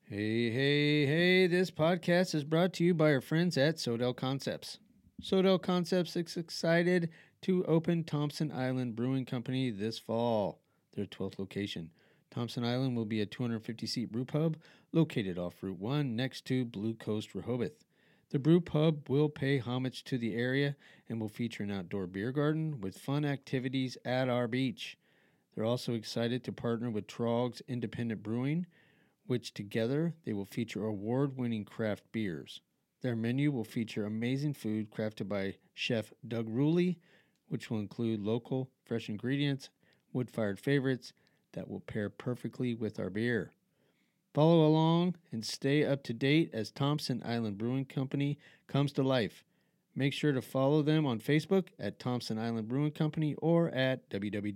Hey, hey, hey, this podcast is brought to you by our friends at Sodell Concepts. Sodell Concepts is excited to open Thompson Island Brewing Company this fall, their 12th location. Thompson Island will be a 250-seat brew pub located off Route 1 next to Blue Coast, Rehoboth. The brew pub will pay homage to the area and will feature an outdoor beer garden with fun activities at our beach. They're also excited to partner with Troggs Independent Brewing, which together they will feature award-winning craft beers. Their menu will feature amazing food crafted by Chef Doug Ruley, which will include local, fresh ingredients, wood-fired favorites that will pair perfectly with our beer. Follow along and stay up to date as Thompson Island Brewing Company comes to life. Make sure to follow them on Facebook at Thompson Island Brewing Company or at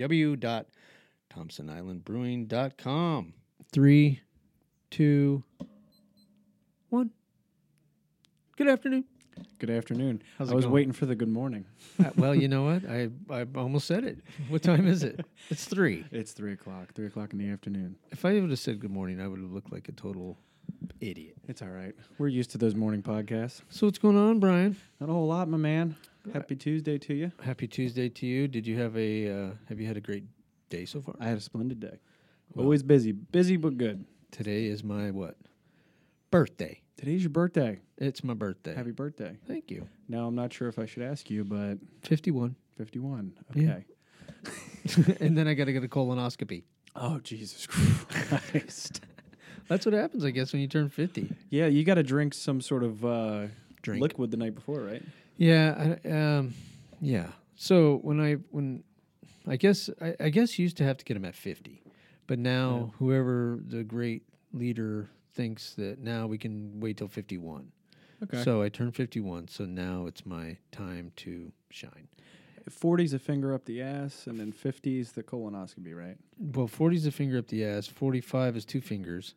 www.thompsonislandbrewing.com. 3, 2, 1. Good afternoon. Good afternoon. How's I it was going? waiting for the good morning. Well, you know what? I almost said it. What time is it? It's 3. It's 3 o'clock. 3 o'clock in the afternoon. If I would have said good morning, I would have looked like a total idiot. It's all right. We're used to those morning podcasts. So what's going on, Brian? Not a whole lot, my man. Happy Tuesday to you. Happy Tuesday to you. Did you have have you had a great day so far? I had a splendid day. Well, Always busy. Busy but good. Today is my what? Birthday. Today's your birthday. It's my birthday. Happy birthday. Thank you. Now, I'm not sure if I should ask you, but 51. 51. Yeah. Okay. And then I got to get a colonoscopy. Oh, Jesus Christ. That's what happens, I guess, when you turn 50. Yeah, you got to drink some sort of Drink. liquid the night before, right? Yeah, yeah. So when I guess you used to have to get them at 50, but now whoever the great leader thinks that now we can wait till 51. Okay. So I turned 51, so now it's my time to shine. 40's a finger up the ass, and then 50's the colonoscopy, right? Well, 40 is a finger up the ass. 45 is 2 fingers.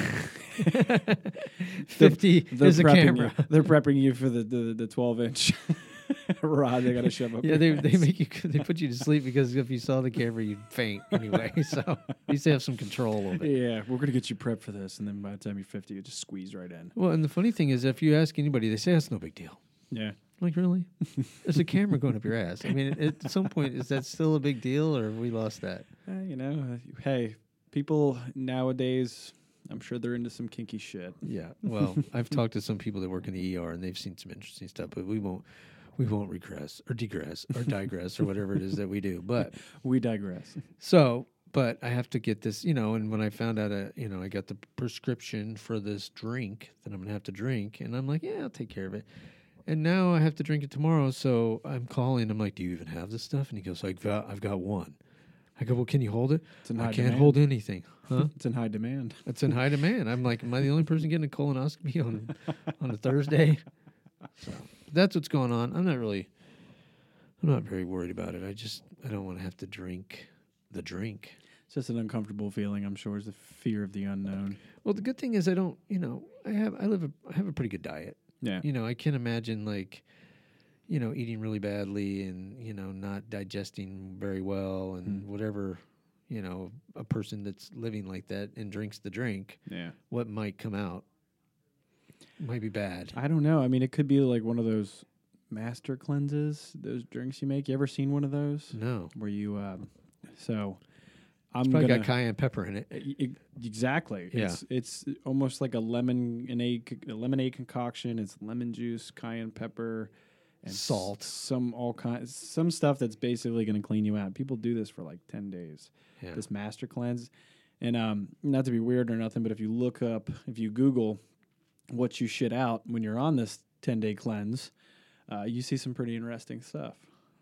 50 is a camera. They're prepping you for the 12-inch rod they got to shove up. Yeah, your they ass. make you they put you to sleep because if you saw the camera, you'd faint anyway. So you used to have some control over it. Yeah, we're gonna get you prepped for this, and then by the time you're 50, you just squeeze right in. Well, and the funny thing is, if you ask anybody, they say that's no big deal. Yeah. Like, really? There's a camera going up your ass. I mean, at some point, is that still a big deal, or have we lost that? Hey, people nowadays, I'm sure they're into some kinky shit. Yeah. Well, I've talked to some people that work in the ER, and they've seen some interesting stuff, but we won't regress or digress or whatever it is that we do. But We digress. But I have to get this, and when I found out, I got the prescription for this drink that I'm going to have to drink, and I'm like, yeah, I'll take care of it. And now I have to drink it tomorrow, so I'm calling. I'm like, do you even have this stuff? And he goes, I've got one. I go, well, can you hold it? It's in I high can't demand. hold anything. Huh? It's in high demand. It's in high demand. I'm like, am I the only person getting a colonoscopy on a Thursday? So that's what's going on. I'm not very worried about it. I don't want to have to drink the drink. It's just an uncomfortable feeling, I'm sure, is the fear of the unknown. Well, the good thing is I don't, I have a pretty good diet. Yeah. I can't imagine eating really badly and, not digesting very well and whatever, a person that's living like that and drinks the drink, Yeah. what might come out might be bad. I don't know. I mean, it could be like one of those master cleanses, those drinks you make. You ever seen one of those? No. Where you, I'm It's probably gonna got cayenne pepper in it. Exactly. Yeah. It's almost like a lemonade concoction. It's lemon juice, cayenne pepper, and Salt. Some stuff that's basically going to clean you out. People do this for like 10 days. Yeah. This master cleanse, and not to be weird or nothing, but if you Google what you shit out when you're on this 10-day cleanse, you see some pretty interesting stuff.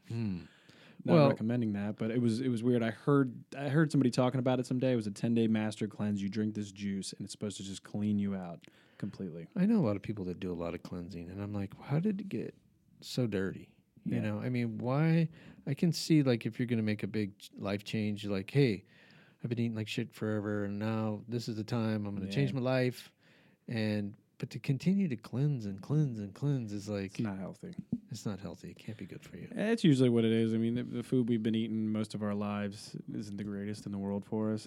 Not recommending that, but it was weird. I heard somebody talking about it someday. It was a 10-day master cleanse. You drink this juice, and it's supposed to just clean you out completely. I know a lot of people that do a lot of cleansing, and I'm like, how did it get so dirty? Yeah. I mean, why? I can see, like, if you're going to make a big life change, you're like, hey, I've been eating like shit forever, and now this is the time I'm going to change my life. But to continue to cleanse and cleanse and cleanse is like... It's not healthy. It's not healthy. It can't be good for you. It's usually what it is. I mean, the food we've been eating most of our lives isn't the greatest in the world for us, and our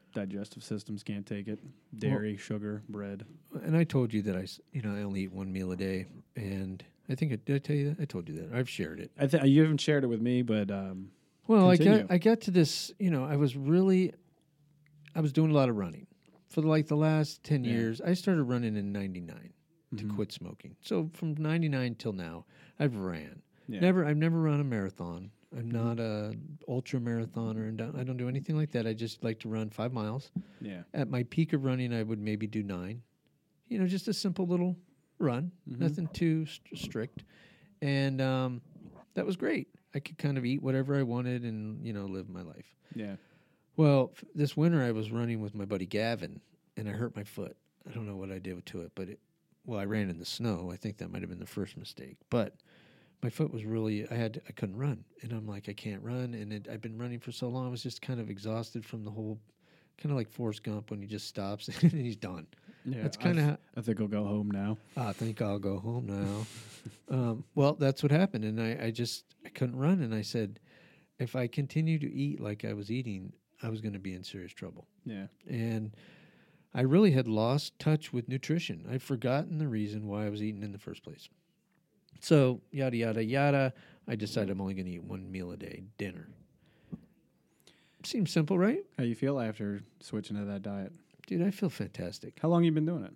digestive systems can't take it. Dairy, sugar, bread. And I told you that I only eat one meal a day, and I think did I tell you that? I told you that. I've shared it. You haven't shared it with me, but Well, continue. I got to this. I was doing a lot of running for the last 10 Yeah. years. I started running in '99 to Mhm. quit smoking. So from '99 till now, I've ran. Yeah. I've never run a marathon. I'm not a ultra marathoner, and I don't do anything like that. I just like to run 5 miles. Yeah. At my peak of running, I would maybe do 9. Just a simple little run, Mhm. nothing too strict, and that was great. I could kind of eat whatever I wanted and live my life. Yeah. Well, this winter I was running with my buddy Gavin, and I hurt my foot. I don't know what I did to it, but I ran in the snow. I think that might have been the first mistake, but my foot was really I couldn't run, and I'm like I can't run, and I've been running for so long. I was just kind of exhausted from the whole, kind of like Forrest Gump when he just stops and he's done. Yeah. That's kind of I think I'll go home now. I think I'll go home now. Well, that's what happened, and I couldn't run, and I said, if I continue to eat like I was eating, I was going to be in serious trouble. Yeah. And I really had lost touch with nutrition. I'd forgotten the reason why I was eating in the first place. So yada yada yada. I decided I'm only going to eat one meal a day, dinner. Seems simple, right? How you feel after switching to that diet? Dude, I feel fantastic. How long you been doing it?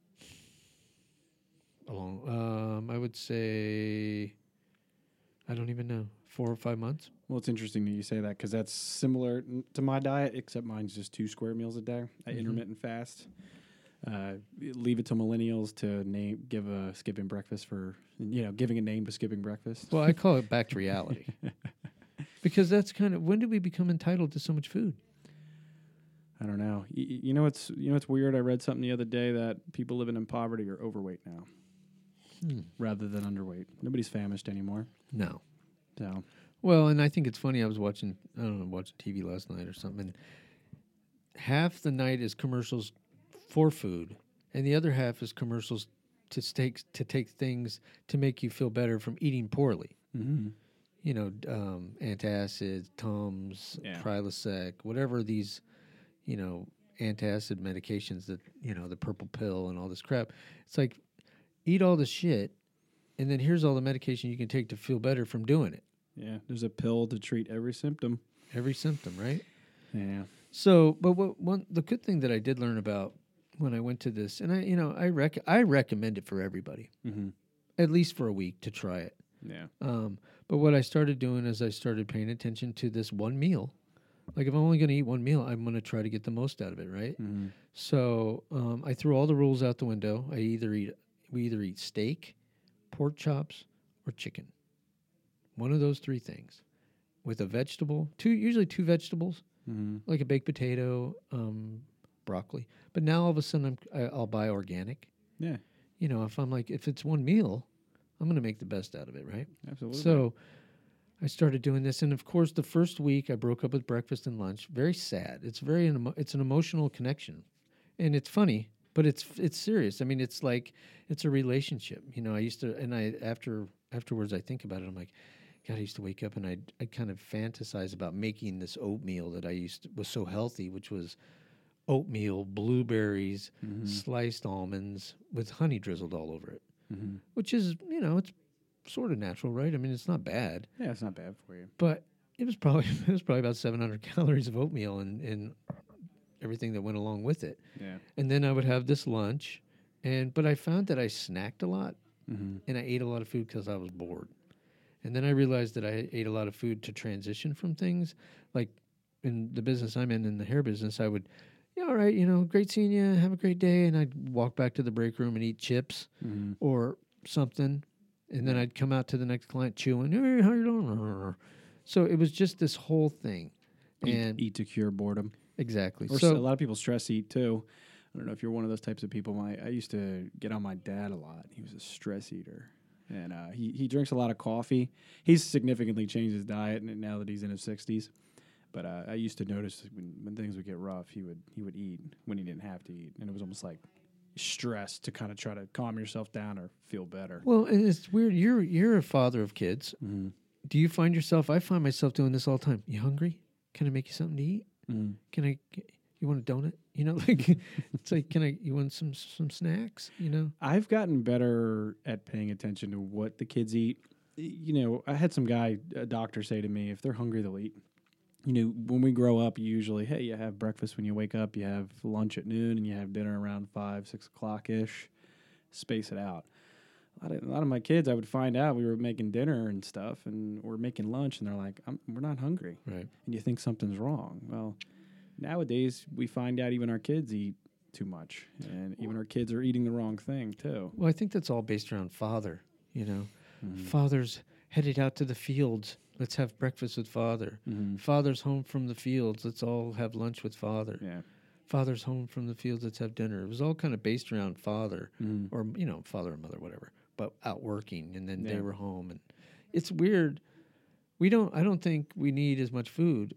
I would say, I don't even know, 4 or 5 months. Well, it's interesting that you say that because that's similar to my diet, except mine's just 2 square meals a day. I intermittent fast. Leave it to millennials to give a skipping breakfast for, giving a name to skipping breakfast. Well, I call it back to reality. Because that's kind of, when did we become entitled to so much food? I don't know. You know what's weird? I read something the other day that people living in poverty are overweight now rather than underweight. Nobody's famished anymore. No. So Well, and I think it's funny. I was watching TV last night or something. And half the night is commercials for food, and the other half is commercials to take things to make you feel better from eating poorly. Antacids, Tums, Yeah. Prilosec, whatever these, antacid medications that, the purple pill and all this crap. It's like, eat all the shit, and then here's all the medication you can take to feel better from doing it. yeah, there's a pill to treat every symptom. Every symptom, right? Yeah. So, but the good thing that I did learn about when I went to this, and I recommend it for everybody, at least for a week to try it. Yeah. But what I started doing is I started paying attention to this one meal. Like if I'm only going to eat one meal, I'm going to try to get the most out of it, right? So I threw all the rules out the window. We either eat steak, pork chops, or chicken. One of those 3 things, with a vegetable, usually two vegetables, like a baked potato, broccoli. But now all of a sudden I'll buy organic. Yeah. If it's one meal, I'm going to make the best out of it, right? Absolutely. So I started doing this, and of course, the first week I broke up with breakfast and lunch. Very sad. It's it's an emotional connection, and it's funny, but it's serious. I mean, it's like it's a relationship. I used to, and afterwards I think about it. I'm like, God, I used to wake up and I'd kind of fantasize about making this oatmeal that was so healthy, which was oatmeal, blueberries, sliced almonds with honey drizzled all over it, which is, it's sort of natural, right? I mean, it's not bad. Yeah, it's not bad for you. But it was probably about 700 calories of oatmeal and everything that went along with it. Yeah. And then I would have this lunch, but I found that I snacked a lot, and I ate a lot of food because I was bored. And then I realized that I ate a lot of food to transition from things. Like in the business I'm in the hair business, I would, all right, great seeing you, have a great day. And I'd walk back to the break room and eat chips or something. And then I'd come out to the next client chewing, hey, how you doing? So it was just this whole thing. Eat to cure boredom. Exactly. Or So a lot of people stress eat too. I don't know if you're one of those types of people. I used to get on my dad a lot. He was a stress eater. And he drinks a lot of coffee. He's significantly changed his diet now that he's in his 60s. But I used to notice when things would get rough, he would eat when he didn't have to eat. And it was almost like stress to kind of try to calm yourself down or feel better. Well, and it's weird. You're a father of kids. Do you find yourself? I find myself doing this all the time. You hungry? Can I make you something to eat? Can You want a donut? You know, it's like, you want some snacks? You know? I've gotten better at paying attention to what the kids eat. You know, I had a doctor say to me, if they're hungry, they'll eat. You know, when we grow up, usually, hey, you have breakfast when you wake up, you have lunch at noon, and you have dinner around 5, 6 o'clock ish. Space it out. A lot of my kids, I would find out we were making dinner and stuff, and we're making lunch, and they're like, "We're not hungry," Right. and you think something's wrong. Well, nowadays we find out even our kids eat too much, and even our kids are eating the wrong thing too. Well, I think that's all based around father. You know, Mm-hmm. father's headed out to the fields. Let's have breakfast with father. Mm-hmm. Father's home from the fields. Let's all have lunch with father. Yeah. Father's home from the fields. Let's have dinner. It was all kind of based around father, Mm-hmm. or father and mother, whatever. But out working, and then they Yeah. were home, and it's weird. I don't think we need as much food.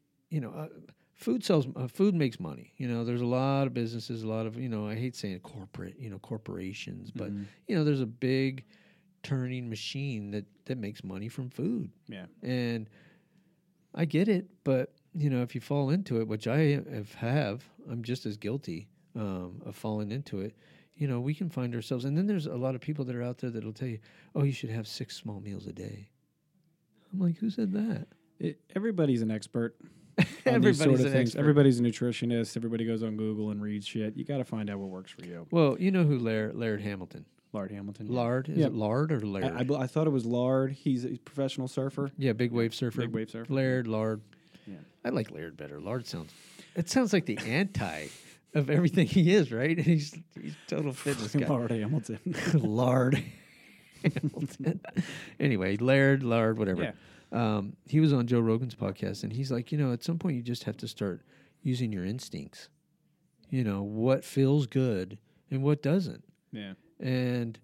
Food makes money. There's a lot of businesses, a lot of, I hate saying corporate, corporations, but Mm-hmm. there's a big turning machine that makes money from food. Yeah. And I get it, but if you fall into it, which I have, I'm just as guilty of falling into it. We can find ourselves, and then there's a lot of people that are out there that'll tell you, "Oh, you should have 6 small meals a day." I'm like, who said that? Everybody's an expert. On Everybody's these sort of an things. expert. Everybody's a nutritionist. Everybody goes on Google and reads shit. You got to find out what works for you. Well, you know who Laird Hamilton? Lard Hamilton. Lard? Is Yeah. it Lard or Laird? I thought it was Lard. He's a professional surfer. Yeah, big wave surfer. Big wave surfer. Lard. Yeah. I like Laird better. Lard sounds like the anti of everything he is, right? He's total fitness guy. Lard Hamilton. Lard Hamilton. Anyway, Laird, whatever. Yeah. He was on Joe Rogan's podcast, and he's like, at some point you just have to start using your instincts. What feels good and what doesn't. Yeah. And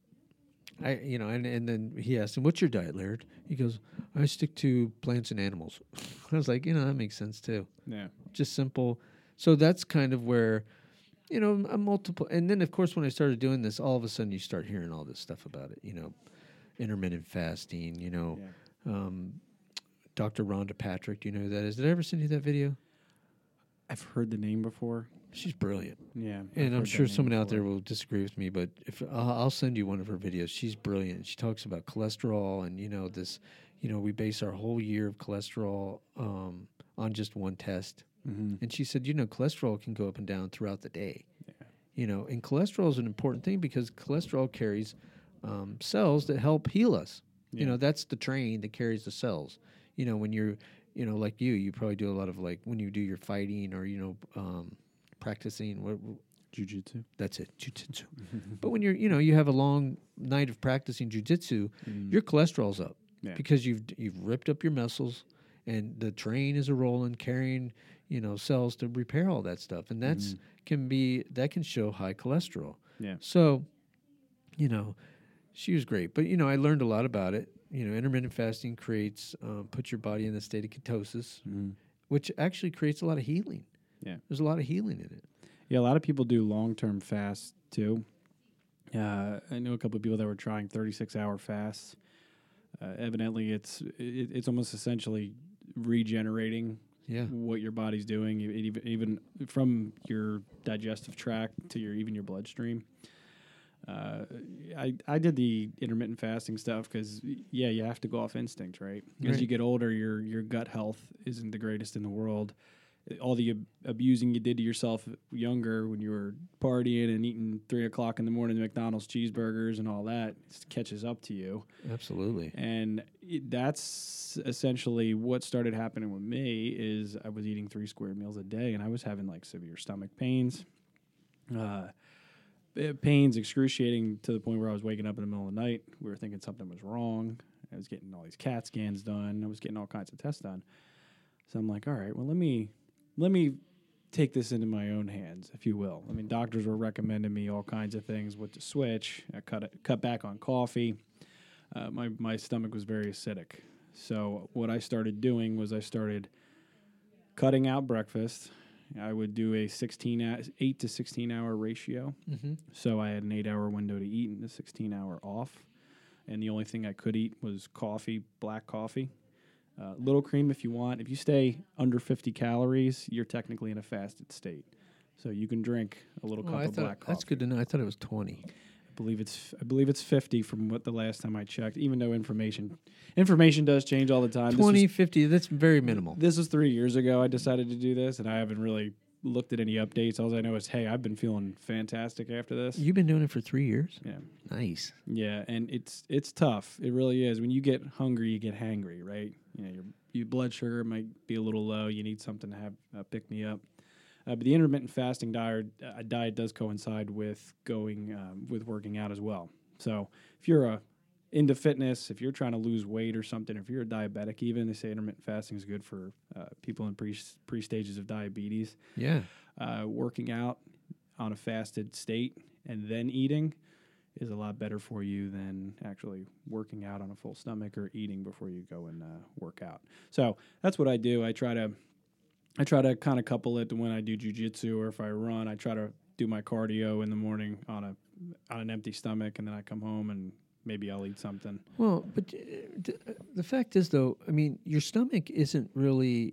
and then he asked him, "What's your diet, Laird?" He goes, "I stick to plants and animals." I was like, that makes sense too. Yeah. Just simple. So that's kind of where, a multiple. And then, of course, when I started doing this, all of a sudden you start hearing all this stuff about it. Intermittent fasting. Dr. Rhonda Patrick. Do you know who that is? Did I ever send you that video? I've heard the name before. She's brilliant. Yeah. And I'm sure someone out there will disagree with me, but if I'll send you one of her videos. She's brilliant. She talks about cholesterol and this. We base our whole year of cholesterol on just one test. Mm-hmm. And she said, cholesterol can go up and down throughout the day. Yeah. And cholesterol is an important thing because cholesterol carries cells that help heal us. Yeah. That's the train that carries the cells. When you're, like you probably do a lot of like when you do your fighting or practicing what Jiu-jitsu. that's it, jiu-jitsu. But when you're, you have a long night of practicing jiu-jitsu, your cholesterol's up because you've ripped up your muscles, and the train is a rolling, carrying, cells to repair all that stuff, and that can show high cholesterol. Yeah. So, she was great, but I learned a lot about it. Intermittent fasting puts your body in the state of ketosis, which actually creates a lot of healing. Yeah. There's a lot of healing in it. Yeah, a lot of people do long-term fasts too. I know a couple of people that were trying 36-hour fasts. Evidently, it's almost essentially regenerating what your body's doing, even from your digestive tract to your bloodstream. I did the intermittent fasting stuff because you have to go off instinct, right? As you get older, your gut health isn't the greatest in the world. All the abusing you did to yourself younger when you were partying and eating 3 o'clock in the morning McDonald's cheeseburgers and all that catches up to you. Absolutely. And that's essentially what started happening with me is I was eating 3 square meals a day, and I was having like severe stomach pains. Pains excruciating to the point where I was waking up in the middle of the night. We were thinking something was wrong. I was getting all these CAT scans done. I was getting all kinds of tests done. So I'm like, all right, well, let me take this into my own hands, if you will. I mean, doctors were recommending me all kinds of things, what to switch. I cut back on coffee. My stomach was very acidic. So what I started doing was I started cutting out breakfast. I would do a 8 to 16 hour ratio. Mm-hmm. So I had an 8-hour window to eat and a 16-hour off. And the only thing I could eat was coffee, black coffee. Little cream if you want. If you stay under 50 calories, you're technically in a fasted state. So you can drink a little cup of black coffee. That's good to know. I thought it was 20. I believe it's 50 from what the last time I checked, even though information does change all the time. 20, 50, that's very minimal. This was 3 years ago I decided to do this, and I haven't really looked at any updates. All I know is, hey, I've been feeling fantastic after this. You've been doing it for 3 years? Yeah. Nice. Yeah, and it's tough. It really is. When you get hungry, you get hangry, right? Your blood sugar might be a little low. You need something to have pick me up. But the intermittent fasting diet does coincide with with working out as well. So if you're into fitness, if you're trying to lose weight or something, if you're a diabetic even, they say intermittent fasting is good for people in pre-stages of diabetes. Yeah. Working out on a fasted state and then eating is a lot better for you than actually working out on a full stomach or eating before you go and work out. So that's what I do. I try to kind of couple it to when I do jiu-jitsu or if I run. I try to do my cardio in the morning on an empty stomach, and then I come home and maybe I'll eat something. Well, but the fact is, though, I mean, your stomach isn't really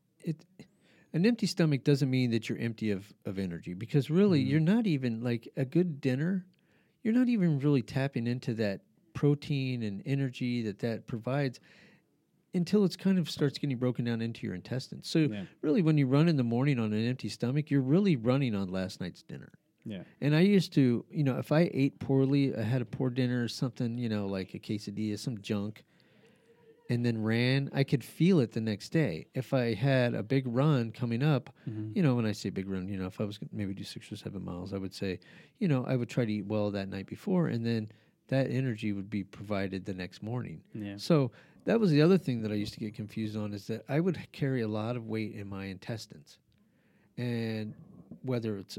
an empty stomach doesn't mean that you're empty of energy, because really you're not even, like, a good dinner, you're not even really tapping into that protein and energy that provides until it's kind of starts getting broken down into your intestines. So really, when you run in the morning on an empty stomach, you're really running on last night's dinner. Yeah. And I used to, if I ate poorly, I had a poor dinner or something, like a quesadilla, some junk, and then ran, I could feel it the next day. If I had a big run coming up, when I say big run, if I was going to maybe do 6 or 7 miles, I would say, I would try to eat well that night before, and then that energy would be provided the next morning. Yeah. So that was the other thing that I used to get confused on, is that I would carry a lot of weight in my intestines. And whether it's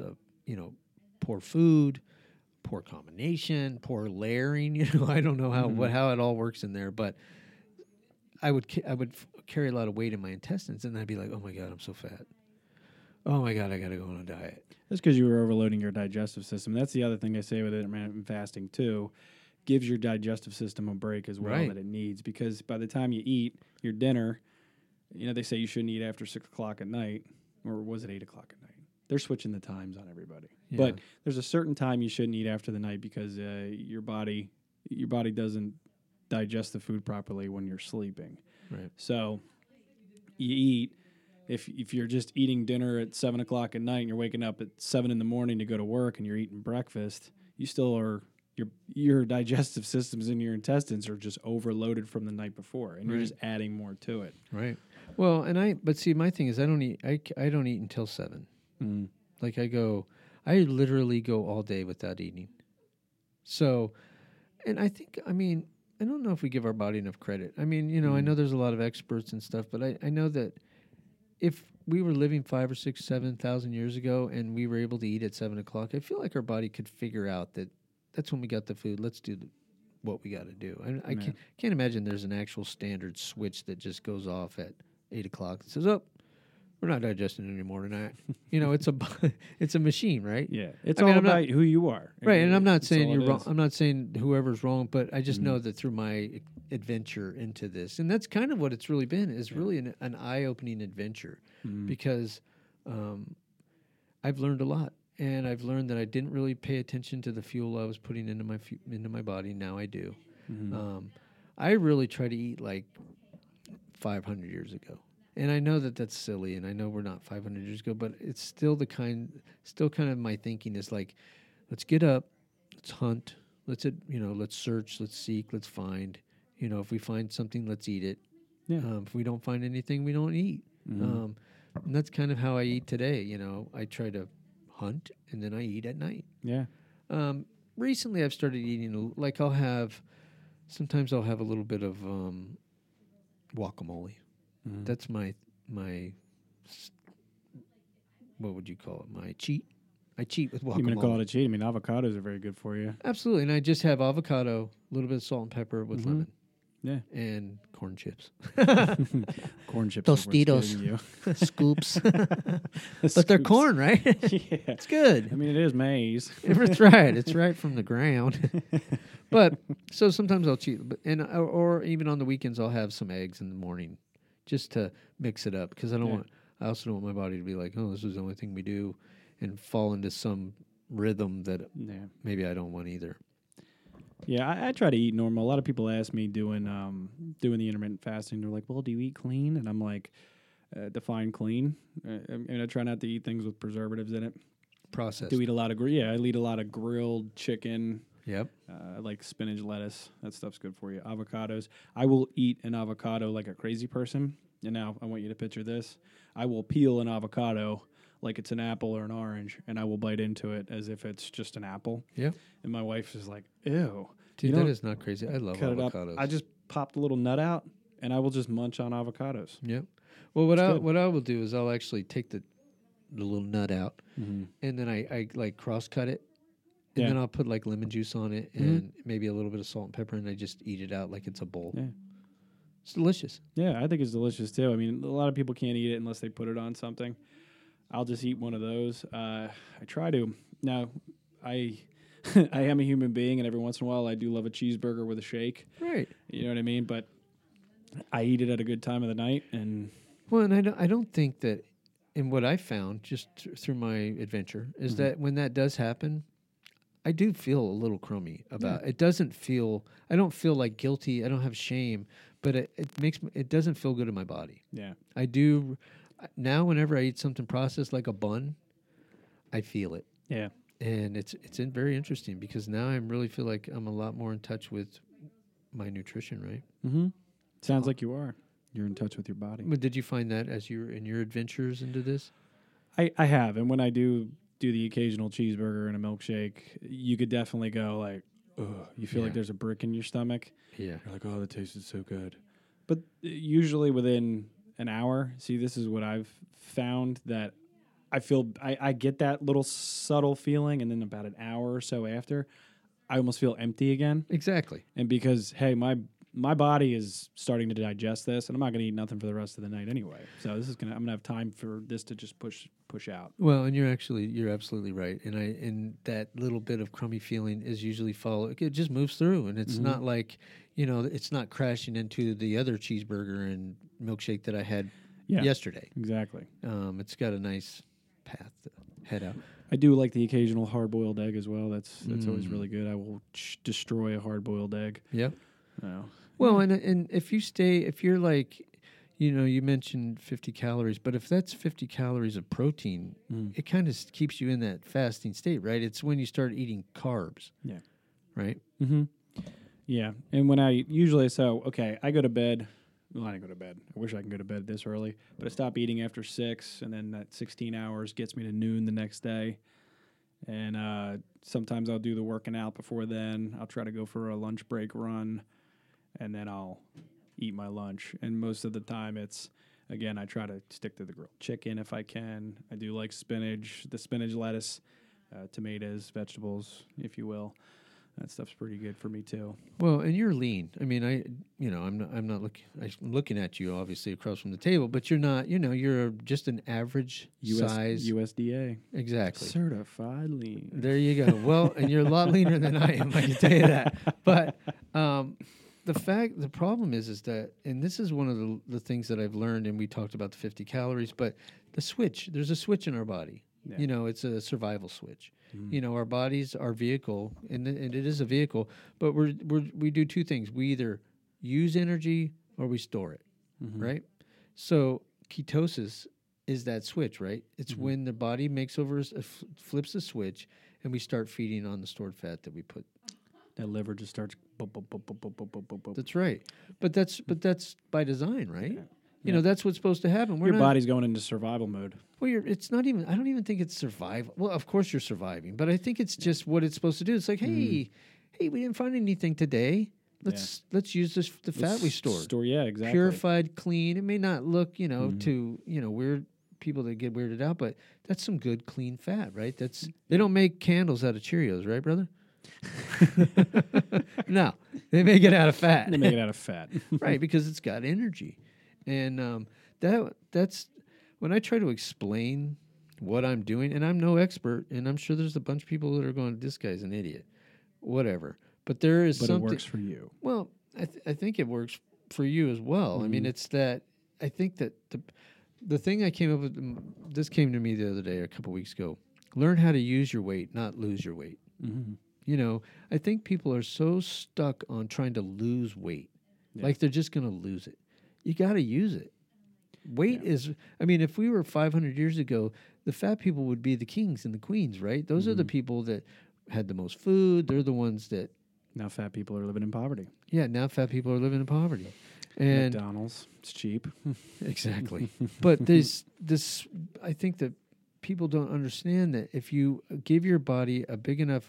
poor food, poor combination, poor layering, I don't know how it all works in there, but I would carry a lot of weight in my intestines, and I'd be like, oh my God, I'm so fat. Oh my God, I got to go on a diet. That's because you were overloading your digestive system. That's the other thing I say with intermittent fasting too. Gives your digestive system a break as well that it needs, because by the time you eat your dinner, they say you shouldn't eat after 6 o'clock at night, or was it 8 o'clock at night? They're switching the times on everybody. Yeah. But there's a certain time you shouldn't eat after the night, because your body doesn't digest the food properly when you're sleeping. Right. So you eat, if you're just eating dinner at 7 o'clock at night and you're waking up at 7 in the morning to go to work and you're eating breakfast, you still are, your digestive systems in your intestines are just overloaded from the night before, and you're just adding more to it. Right. Well, but see, my thing is I don't eat until 7. Mm. Like I literally go all day without eating. So, and I don't know if we give our body enough credit. I mean, I know there's a lot of experts and stuff, but I know that if we were living 5 or 6, 7,000 years ago and we were able to eat at 7 o'clock, I feel like our body could figure out that that's when we got the food. Let's do what we got to do. I can't imagine there's an actual standard switch that just goes off at 8 o'clock and says, "Oh, we're not digesting anymore tonight." It's a machine, right? Yeah, it's all about who you are, right? And I'm not saying you're wrong. I'm not saying whoever's wrong, but I just know that through my adventure into this, and that's kind of what it's really been. Is really an eye-opening adventure, because I've learned a lot. And I've learned that I didn't really pay attention to the fuel I was putting into my body. Now I do. Mm-hmm. I really try to eat like 500 years ago, and I know that that's silly, and I know we're not 500 years ago, but it's still kind of my thinking is like, let's get up, let's hunt, let's search, let's seek, let's find. If we find something, let's eat it. Yeah. If we don't find anything, we don't eat. Mm-hmm. And that's kind of how I eat today. I try to hunt, and then I eat at night. Yeah. Recently, I've started eating, sometimes I'll have a little bit of guacamole. Mm-hmm. That's my what would you call it? My cheat. I cheat with guacamole. You're going to call it a cheat? I mean, avocados are very good for you. Absolutely, and I just have avocado, a little bit of salt and pepper with lemon. Yeah. And corn chips. Corn chips. Tostitos. Scoops. But they're corn, right? Yeah. It's good. I mean, it is maize. It's right. It's right from the ground. But so sometimes I'll cheat, or even on the weekends I'll have some eggs in the morning. just to mix it up because I don't Yeah. want. I also don't want my body to be like, oh, this is the only thing we do, and fall into some rhythm that Yeah. maybe I don't want either. Yeah, I try to eat normal. A lot of people ask me doing the intermittent fasting. They're like, "Well, do you eat clean?" And I'm like, "Define clean." And I try not to eat things with preservatives in it. Processed. Do eat a lot of I eat a lot of grilled chicken. Yep. I like spinach, lettuce. That stuff's good for you. Avocados. I will eat an avocado like a crazy person. And now I want you to picture this. I will peel an avocado like it's an apple or an orange, and I will bite into it as if it's just an apple. Yeah. And my wife is like, "Ew." Dude, You that don't is not crazy. I love cut it up. avocados. I just pop the little nut out, and I will just munch on avocados. Yep. Well, It's good. what I will do is I'll actually take the little nut out, Mm-hmm. and then I like cross cut it, and Yeah. then I'll put like lemon juice on it and maybe a little bit of salt and pepper, and I just eat it out like it's a bowl. Yeah. It's delicious. Yeah, I think it's delicious too. I mean, a lot of people can't eat it unless they put it on something. I'll just eat one of those. I try to. Now, I I am a human being, and every once in a while, I do love a cheeseburger with a shake. Right. You know what I mean? But I eat it at a good time of the night, and Well, and I don't think that, and what I found just through my adventure is that when that does happen, I do feel a little crummy about it. I don't feel like guilty. I don't have shame, but it doesn't feel good in my body. yeah, I do now. Whenever I eat something processed like a bun, I feel it, yeah, and it's very interesting because now I really feel like I'm a lot more in touch with my nutrition. Right? mm-hmm. Sounds like you are. You're in touch with your body. But did you find that as you're in your adventures into this? I have, and when I do the occasional cheeseburger and a milkshake, you could definitely go like, ugh, you feel Yeah. like there's a brick in your stomach. Yeah. You're like, oh, that tasted so good. But usually within an hour, see, this is what I've found that I get that little subtle feeling, and then about an hour or so after, I almost feel empty again. Exactly. And because, hey, my body is starting to digest this, and I'm not going to eat nothing for the rest of the night anyway. So I'm going to have time for this to just push out. Well, and you're absolutely right. And that little bit of crummy feeling is usually followed. It just moves through, and it's not like, it's not crashing into the other cheeseburger and milkshake that I had yesterday. Exactly. It's got a nice path to head out. I do like the occasional hard-boiled egg as well. That's always really good. I will destroy a hard-boiled egg. Yeah. Oh. Well, and if you're like, you mentioned 50 calories, but if that's 50 calories of protein, it kind of keeps you in that fasting state, right? It's when you start eating carbs. Yeah. Right? Mm-hmm. Yeah. And when I go to bed. Well, I didn't go to bed. I wish I could go to bed this early, but I stop eating after 6, and then that 16 hours gets me to noon the next day. And sometimes I'll do the working out before then. I'll try to go for a lunch break run, and then I'll eat my lunch. And most of the time it's, again, I try to stick to the grilled chicken if I can. I do like spinach, lettuce, tomatoes, vegetables, if you will. That stuff's pretty good for me too. Well, and you're lean. I mean, I'm looking at you obviously across from the table, but you're not. You're just an average size. USDA. Exactly. Certified lean. There you go. Well, and you're a lot leaner than I am. I can tell you that. But the problem is that, and this is one of the things that I've learned, and we talked about the 50 calories, but there's a switch in our body. Yeah. It's a survival switch. Our bodies, our vehicle, and it is a vehicle, but we do two things. We either use energy or we store it, right? So ketosis is that switch, right? It's when the body flips the switch, and we start feeding on the stored fat that we put. That liver just starts. Boop. That's right, but that's by design, right? That's what's supposed to happen. Your body's going into survival mode. Well, it's not even. I don't even think it's survival. Well, of course you're surviving, but I think it's just what it's supposed to do. It's like, hey, we didn't find anything today. Let's use the fat we stored. Exactly. Purified, clean. It may not look, to weird people that get weirded out, but that's some good clean fat, right? They don't make candles out of Cheerios, right, brother? No, they make it out of fat. They make it out of fat, right? Because it's got energy, and that's when I try to explain what I'm doing, and I'm no expert, and I'm sure there's a bunch of people that are going, "This guy's an idiot," whatever. But there is something. It works for you. Well, I think it works for you as well. I mean, it's that I think that the thing I came up with, this came to me the other day, a couple weeks ago. Learn how to use your weight, not lose your weight. Mm-hmm. You know, I think people are so stuck on trying to lose weight, Yeah. like they're just going to lose it. You got to use it. Weight is, I mean, if we were 500 years ago, the fat people would be the kings and the queens, right? Those are the people that had the most food. They're the ones that, Now fat people are living in poverty. yeah, now fat people are living in poverty. And McDonald's, it's cheap. exactly. But this, I think that people don't understand that if you give your body a big enough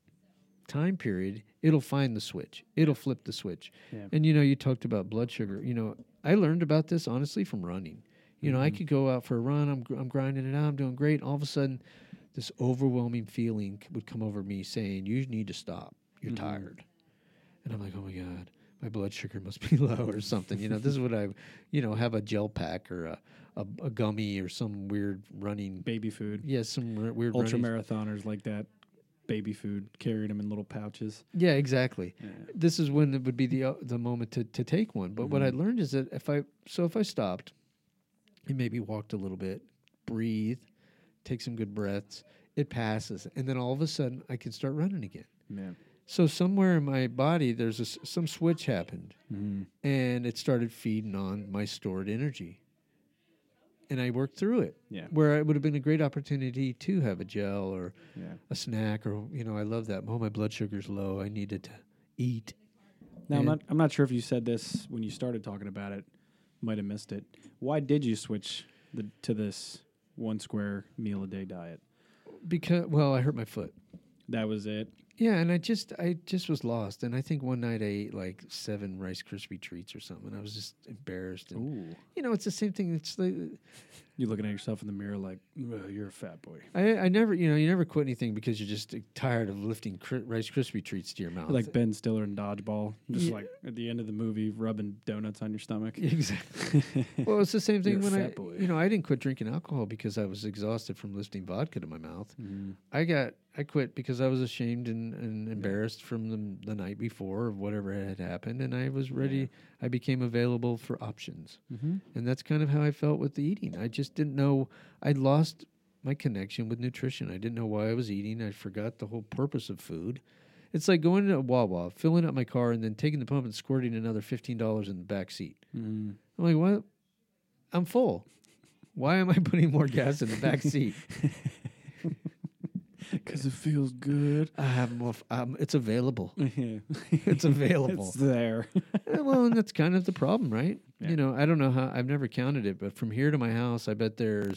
time period, it'll find the switch. It'll flip the switch. Yeah. And, you know, you talked about blood sugar. You know, I learned about this, honestly, from running. You know, I could go out for a run. I'm grinding it out. I'm doing great. All of a sudden, this overwhelming feeling would come over me saying, you need to stop. You're tired. And I'm like, oh, my God, my blood sugar must be low or something. You know, this is what I, you know, have a gel pack or a gummy or some weird running. Baby food. Yeah, some weird Ultra running. marathoners like that. Baby food, carrying them in little pouches. Yeah, exactly. Yeah. This is when it would be the moment to take one. But what I learned is that if I stopped and maybe walked a little bit, breathe, take some good breaths, it passes. And then all of a sudden I can start running again. Man. So somewhere in my body, there's some switch happened, and it started feeding on my stored energy. And I worked through it. Yeah. Where it would have been a great opportunity to have a gel or Yeah. a snack, or, you know, I love that. Oh, my blood sugar's low. I needed to eat. Now And- I'm not sure if you said this when you started talking about it. Might have missed it. Why did you switch to this 1 square meal a day diet? Because, well, I hurt my foot. That was it. Yeah, and I just was lost. And I think one night I ate like 7 Rice Krispie treats or something. And I was just embarrassed. And, Ooh. you know, it's the same thing. It's like, You looking at yourself in the mirror like, you're a fat boy. I never, you know, you never quit anything because you're just tired of lifting Rice Krispie treats to your mouth. Like Ben Stiller in Dodgeball. Just Yeah. like at the end of the movie, rubbing donuts on your stomach. Exactly. Well, it's the same thing You're a when fat boy. you know, I didn't quit drinking alcohol because I was exhausted from lifting vodka to my mouth. I quit because I was ashamed and embarrassed from the night before of whatever had happened, and I was ready. I became available for options, and that's kind of how I felt with the eating. I just didn't know. I'd lost my connection with nutrition. I didn't know why I was eating. I forgot the whole purpose of food. It's like going to a Wawa, filling up my car, and then taking the pump and squirting another $15 in the back seat. I'm like, what? I'm full. Why am I putting more gas in the back seat? Because it feels good. I have more. It's available. Yeah. It's available. It's there. Well, and that's kind of the problem, right? Yeah. You know, I don't know how. I've never counted it, but from here to my house, I bet there's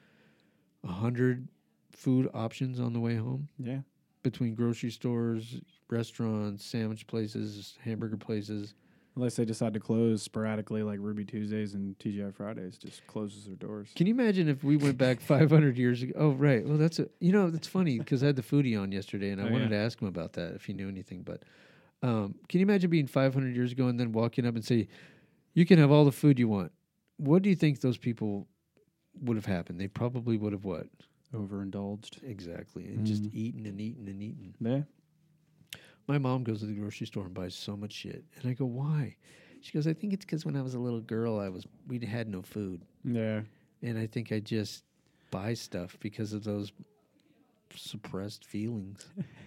100 food options on the way home Yeah. between grocery stores, restaurants, sandwich places, hamburger places. Unless they decide to close sporadically, like Ruby Tuesdays and TGI Fridays just closes their doors. Can you imagine if we went back 500 years ago? Oh, right. Well, that's that's funny because I had the foodie on yesterday, and I wanted to ask him about that if he knew anything. But can you imagine being 500 years ago and then walking up and say, "You can have all the food you want"? What do you think those people would have happened? They probably would have what? Overindulged. Exactly, and just eating and eating and eating. Yeah. My mom goes to the grocery store and buys so much shit, and I go, "Why?" She goes, "I think it's because when I was a little girl, we had no food." Yeah. And I think I just buy stuff because of those suppressed feelings.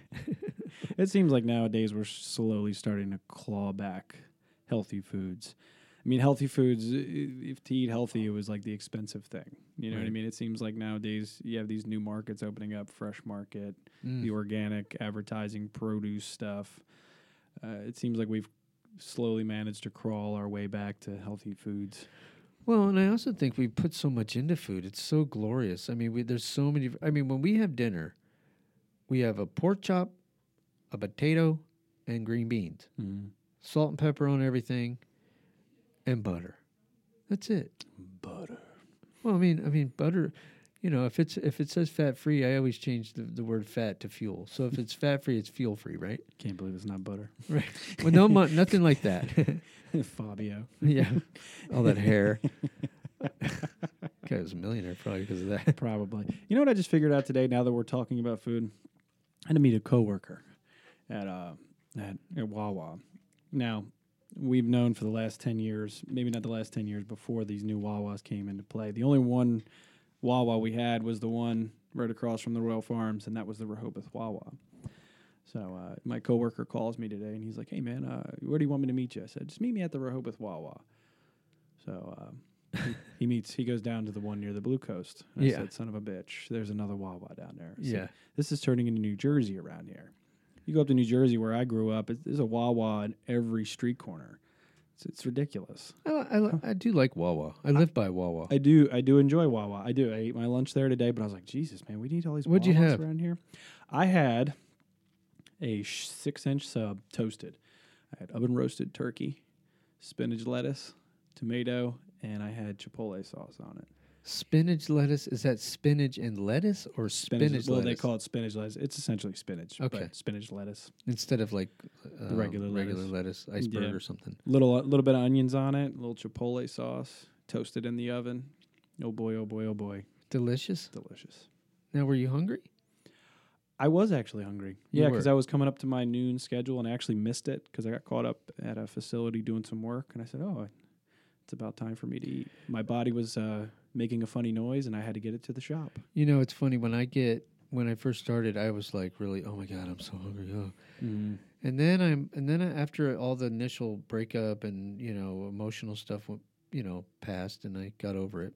It seems like nowadays we're slowly starting to claw back healthy foods. I mean, healthy foods, if to eat healthy, it was like the expensive thing. You know what I Right. mean? It seems like nowadays you have these new markets opening up, Fresh Market, the organic advertising produce stuff. It seems like we've slowly managed to crawl our way back to healthy foods. Well, and I also think we put so much into food. It's so glorious. I mean, there's so many. I mean, when we have dinner, we have a pork chop, a potato, and green beans, salt and pepper on everything, and butter. That's it. Butter. Well, I mean, butter. You know, if it says fat free, I always change the word fat to fuel. So if it's fat free, it's fuel free, right? Can't believe it's not butter. Right. Well, no, nothing like that. Fabio. Yeah, all that hair. Guy was a millionaire probably because of that. Probably. You know what I just figured out today? Now that we're talking about food, I had to meet a coworker at Wawa. Now, we've known for the last 10 years, maybe not the last 10 years before these new Wawas came into play. The only one Wawa we had was the one right across from the Royal Farms, and that was the Rehoboth Wawa. So my coworker calls me today, and he's like, "Hey, man, where do you want me to meet you?" I said, "Just meet me at the Rehoboth Wawa." So he goes down to the one near the Blue Coast. And I said, "Son of a bitch, there's another Wawa down there." So this is turning into New Jersey around here. You go up to New Jersey, where I grew up, there's a Wawa in every street corner. It's ridiculous. I do like Wawa. I live by Wawa. I do enjoy Wawa. I do. I ate my lunch there today, but I was like, Jesus, man, we need all these What'd you Wawas have? around here. I had a 6-inch sub toasted. I had oven roasted turkey, spinach, lettuce, tomato, and I had chipotle sauce on it. Spinach lettuce, is that spinach and lettuce or spinach lettuce? Well, they call it spinach lettuce. It's essentially spinach. Okay. But spinach lettuce. Instead of like The regular lettuce, iceberg or something. Little bit of onions on it, a little chipotle sauce, toasted in the oven. Oh boy, oh boy, oh boy. Delicious. Delicious. Now, were you hungry? I was actually hungry. You Yeah, were. because I was coming up to my noon schedule and I actually missed it because I got caught up at a facility doing some work. And I said, oh, it's about time for me to eat. My body was making a funny noise and I had to get it to the shop. You know, it's funny. When I first started, I was like, really, oh my God, I'm so hungry. Oh. Mm. And then after all the initial breakup and, emotional stuff, passed and I got over it.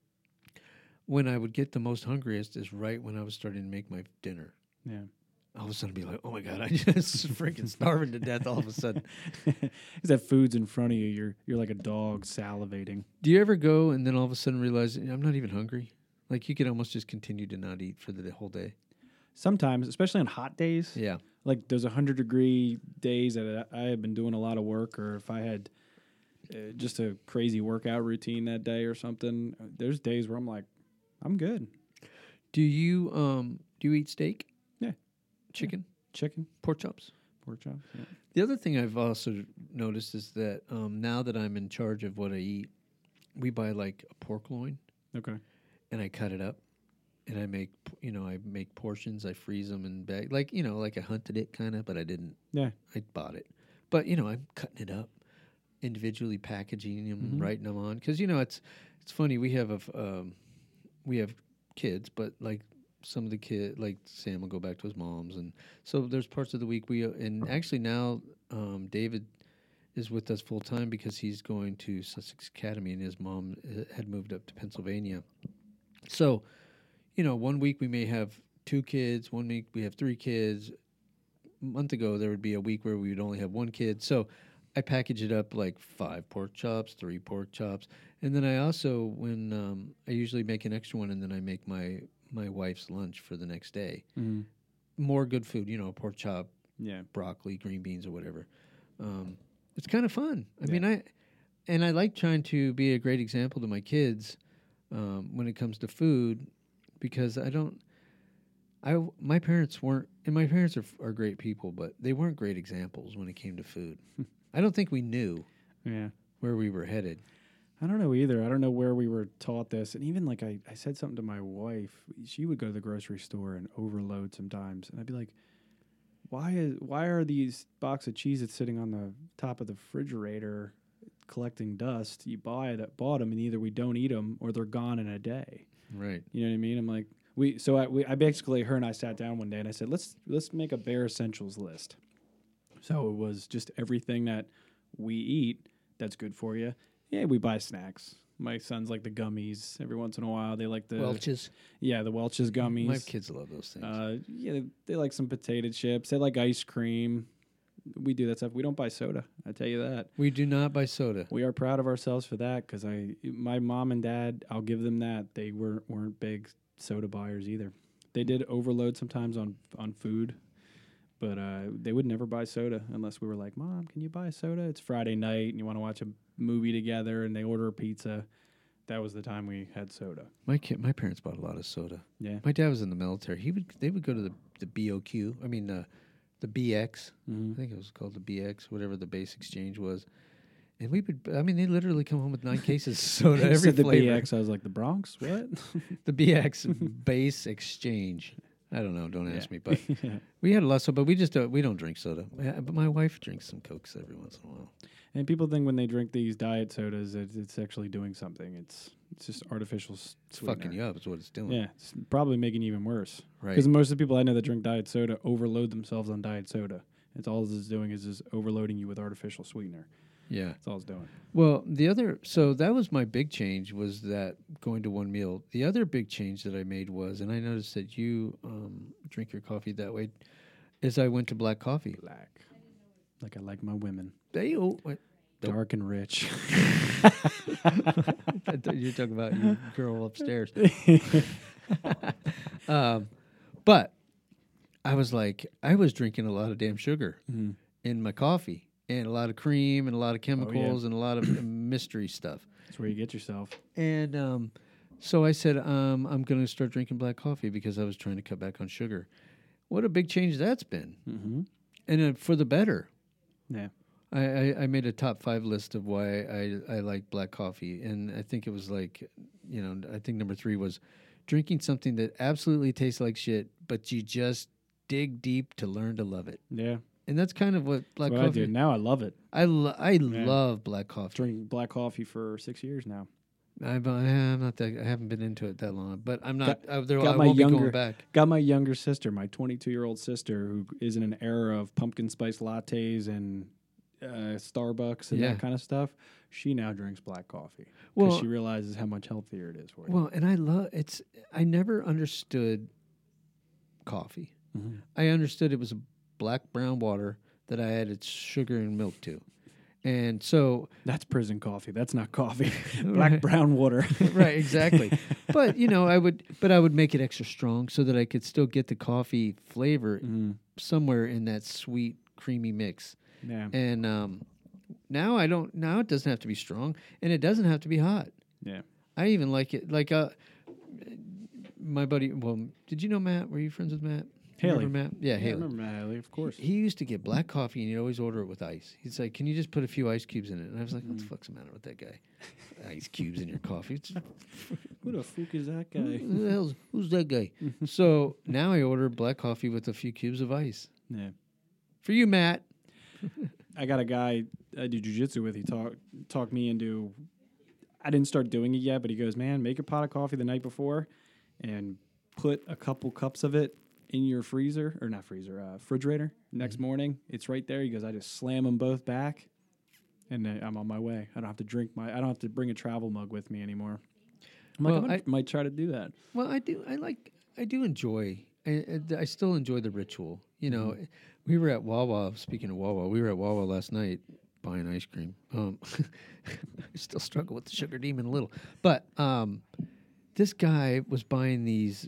When I would get the most hungriest is right when I was starting to make my dinner. Yeah. All of a sudden, be like, oh my God, I just freaking starving to death all of a sudden. Because that food's in front of you. You're like a dog salivating. Do you ever go and then all of a sudden realize I'm not even hungry? Like you could almost just continue to not eat for the whole day. Sometimes, especially on hot days. Yeah. Like those 100-degree days that I have been doing a lot of work, or if I had just a crazy workout routine that day or something, there's days where I'm like, I'm good. Do you eat steak? Yeah. Chicken? Chicken. Pork chops? Pork chops. Yeah. The other thing I've also noticed is that now that I'm in charge of what I eat, we buy like a pork loin. Okay. And I cut it up. And I make portions. I freeze them in bag, like I hunted it kind of, but I didn't. Yeah, I bought it, but I'm cutting it up, individually packaging them, writing them on. Because it's funny. We have kids, but like some of the kids, like Sam will go back to his mom's, and so there's parts of the week and actually now David is with us full time because he's going to Sussex Academy, and his mom had moved up to Pennsylvania, so. 1 week we may have 2 kids. 1 week we have 3 kids. A month ago, there would be a week where we would only have 1 kid. So I package it up like 5 pork chops, 3 pork chops. And then I also, I usually make an extra one, and then I make my wife's lunch for the next day. Mm-hmm. More good food, pork chop, broccoli, green beans, or whatever. It's kind of fun. I mean, I like trying to be a great example to my kids when it comes to food. Because my parents weren't, and my parents are great people, but they weren't great examples when it came to food. I don't think we knew where we were headed. I don't know either. I don't know where we were taught this. And even like I said something to my wife, she would go to the grocery store and overload sometimes. And I'd be like, why are these box of Cheez-Its sitting on the top of the refrigerator collecting dust? You bought them, and either we don't eat them or they're gone in a day. Right. You know what I mean? I'm like, I basically, her and I sat down one day and I said, let's make a bare essentials list. So it was just everything that we eat that's good for you. Yeah, we buy snacks. My sons like the gummies. Every once in a while, they like the Welch's. Yeah, the Welch's gummies. My kids love those things. They like some potato chips. They like ice cream. We do that stuff. We don't buy soda. I tell you that. We do not buy soda. We are proud of ourselves for that because my mom and dad, I'll give them that. They weren't big soda buyers either. They did overload sometimes on food, but they would never buy soda unless we were like, Mom, can you buy a soda? It's Friday night and you want to watch a movie together, and they order a pizza. That was the time we had soda. My parents bought a lot of soda. Yeah. My dad was in the military. They would go to the BOQ. I mean the BX. Mm-hmm. I think it was called the BX, whatever the base exchange was. And they literally come home with 9 cases of soda every said the flavor. BX, I was like, the Bronx? What? The BX base exchange. I don't know. Don't ask me. But Yeah. we had a lot of soda, but we just we don't drink soda. Yeah, but my wife drinks some Cokes every once in a while. And people think when they drink these diet sodas that it's actually doing something. It's just artificial It's sweetener. fucking you up. Is what it's doing. Yeah, it's probably making it even worse. Right. Because most of the people I know that drink diet soda overload themselves on diet soda. It's all it's doing is just overloading you with artificial sweetener. Yeah. That's all it's doing. Well, so that was my big change, was that going to one meal. The other big change that I made was, and I noticed that you drink your coffee that way, is I went to black coffee. Black. Like I like my women. What? Dark and rich. I thought you were talking about your girl upstairs. But I was drinking a lot of damn sugar Mhm. in my coffee, and a lot of cream, and a lot of chemicals, and a lot of mystery stuff. That's where you get yourself. And so I said, I'm going to start drinking black coffee because I was trying to cut back on sugar. What a big change that's been. Mm-hmm. And for the better. Yeah. I made a top 5 list of why I like black coffee. And I think it was I think number 3 was drinking something that absolutely tastes like shit, but you just dig deep to learn to love it. Yeah. And that's kind of what black That's what coffee I do. Now I love it. I love black coffee. Drinking black coffee for 6 years now. I'm not that. I haven't been into it that long, but I'm not. I got won't my be younger- going back. Got my younger sister, my 22-year-old sister, who is in an era of pumpkin spice lattes and Starbucks and Yeah. that kind of stuff. She now drinks black coffee because Well, she realizes how much healthier it is for you. well, and I never understood coffee. Mhm. I understood it was a black brown water that I added sugar and milk to, and so That's prison coffee. That's not coffee. Right. Black brown water. right, exactly. But I would make it extra strong so that I could still get the coffee flavor Mhm. somewhere in that sweet, creamy mix. Yeah. And now I don't. Now it doesn't have to be strong, and it doesn't have to be hot. Yeah. I even like it. Like my buddy. Well, did you know Matt? Were you friends with Matt? Haley. Remember Matt? Yeah, I Haley. remember Matt Haley, of course. He used to get black coffee, and he'd always order it with ice. He's like, "Can you just put a few ice cubes in it?" And I was like, "What the fuck's the matter with that guy? Ice cubes in your coffee? Who the fuck is that Who guy? the hell's who's that guy?" So now I order black coffee with a few cubes of ice Yeah. for you, Matt. I got a guy I do jujitsu with. He talked me into. I didn't start doing it yet, but he goes, "Man, make a pot of coffee the night before, and put a couple cups of it in your freezer or not freezer, refrigerator. Next morning, it's right there." He goes, "I just slam them both back, and then I'm on my way. I don't have to I don't have to bring a travel mug with me anymore." I'm like, Well, I might try to do that. Well, I do. I do enjoy. I still enjoy the ritual. We were at Wawa. Speaking of Wawa, we were at Wawa last night buying ice cream. I still struggle with the sugar demon a little, but this guy was buying these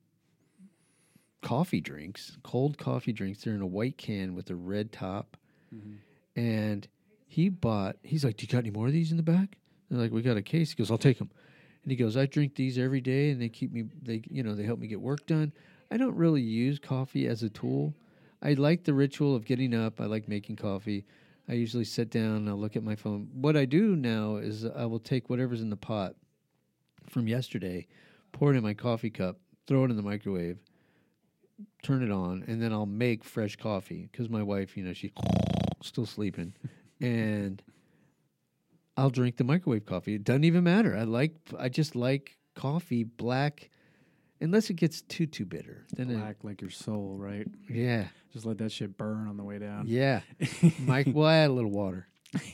coffee drinks, cold coffee drinks. They're in a white can with a red top, and he's like, "Do you got any more of these in the back?" They're like, "We got a case." He goes, "I'll take them." And he goes, "I drink these every day, and they keep me. They help me get work done. I don't really use coffee as a tool. I like the ritual of getting up. I like making coffee. I usually sit down and I'll look at my phone. What I do now is I will take whatever's in the pot from yesterday, pour it in my coffee cup, throw it in the microwave, turn it on, and then I'll make fresh coffee because my wife, she's still sleeping, and I'll drink the microwave coffee. It doesn't even matter. I just like coffee black, unless it gets too bitter. Then Black like your soul, right? yeah, Just let that shit burn on the way down. yeah. Well, I add a little water.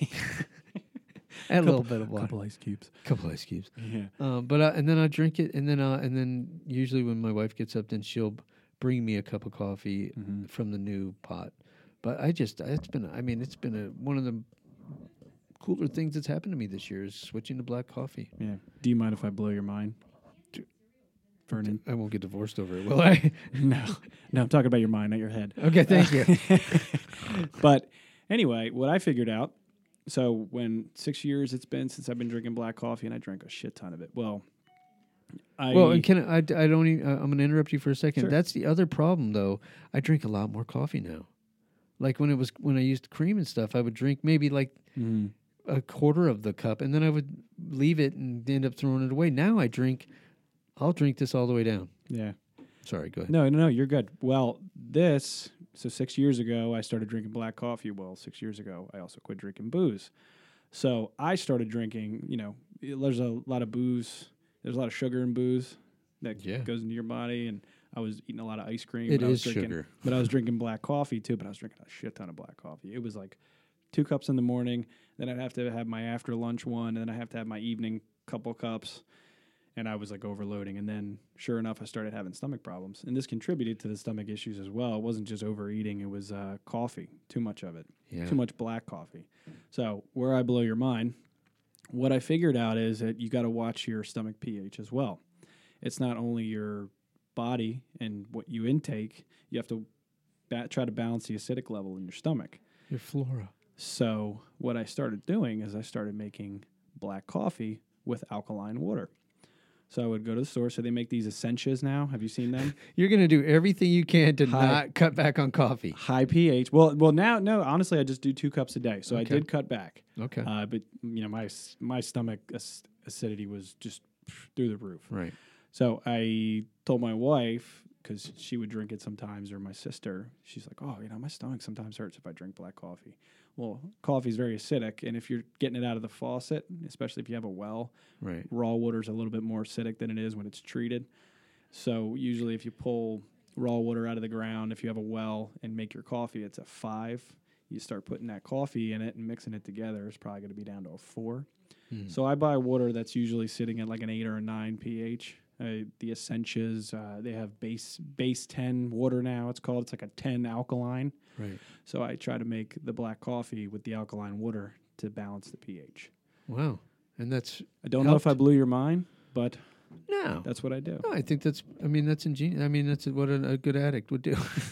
Add a little bit of water. Couple ice cubes. Couple ice cubes. Yeah. And then I drink it, and then usually when my wife gets up, then she'll bring me a cup of coffee from the new pot. But it's been one of the cooler things that's happened to me this year is switching to black coffee. Yeah. Do you mind if I blow your mind, Vernon? I won't get divorced over it, will I? No, I'm talking about your mind, not your head. Okay, thank you. But anyway, what I figured out, so when 6 years it's been since I've been drinking black coffee, and I drank a shit ton of it. Well, and I don't even, I'm going to interrupt you for a second. Sure. That's the other problem, though. I drink a lot more coffee now. Like when I used cream and stuff, I would drink maybe like a quarter of the cup, and then I would leave it and end up throwing it away. Now I'll drink this all the way down. Yeah. Sorry, go ahead. No, you're good. Well, so 6 years ago, I started drinking black coffee. Well, 6 years ago, I also quit drinking booze. So I started drinking, there's a lot of booze. There's a lot of sugar in booze that goes into your body. And I was eating a lot of ice cream. It I was is drinking, sugar. But I was drinking black coffee too, but I was drinking a shit ton of black coffee. It was like 2 cups in the morning. Then I'd have to have my after lunch one. And then I have to have my evening couple cups. And I was like overloading. And then sure enough, I started having stomach problems. And this contributed to the stomach issues as well. It wasn't just overeating. It was coffee, too much of it, too much black coffee. So where I blow your mind, what I figured out is that you got to watch your stomach pH as well. It's not only your body and what you intake. You have to try to balance the acidic level in your stomach. Your flora. So what I started doing is I started making black coffee with alkaline water. So I would go to the store. So they make these Essentias now. Have you seen them? You're going to do everything you can to not cut back on coffee. High pH. Well, now, no. Honestly, I just do 2 cups a day. So I did cut back. Okay. But my stomach acidity was just through the roof. Right. So I told my wife, because she would drink it sometimes, or my sister. She's like, "Oh, my stomach sometimes hurts if I drink black coffee." Well, coffee is very acidic, and if you're getting it out of the faucet, especially if you have a well, raw water is a little bit more acidic than it is when it's treated. So usually if you pull raw water out of the ground, if you have a well and make your coffee, it's a 5. You start putting that coffee in it and mixing it together, it's probably going to be down to a 4. So I buy water that's usually sitting at like an 8 or a 9 pH. The Essentias, they have base 10 water now, it's called. It's like a 10 alkaline. Right. So I try to make the black coffee with the alkaline water to balance the pH. Wow. And that's I don't know if I blew your mind, but no, that's what I do. No, I think that's ingenious. I mean, that's what a good addict would do.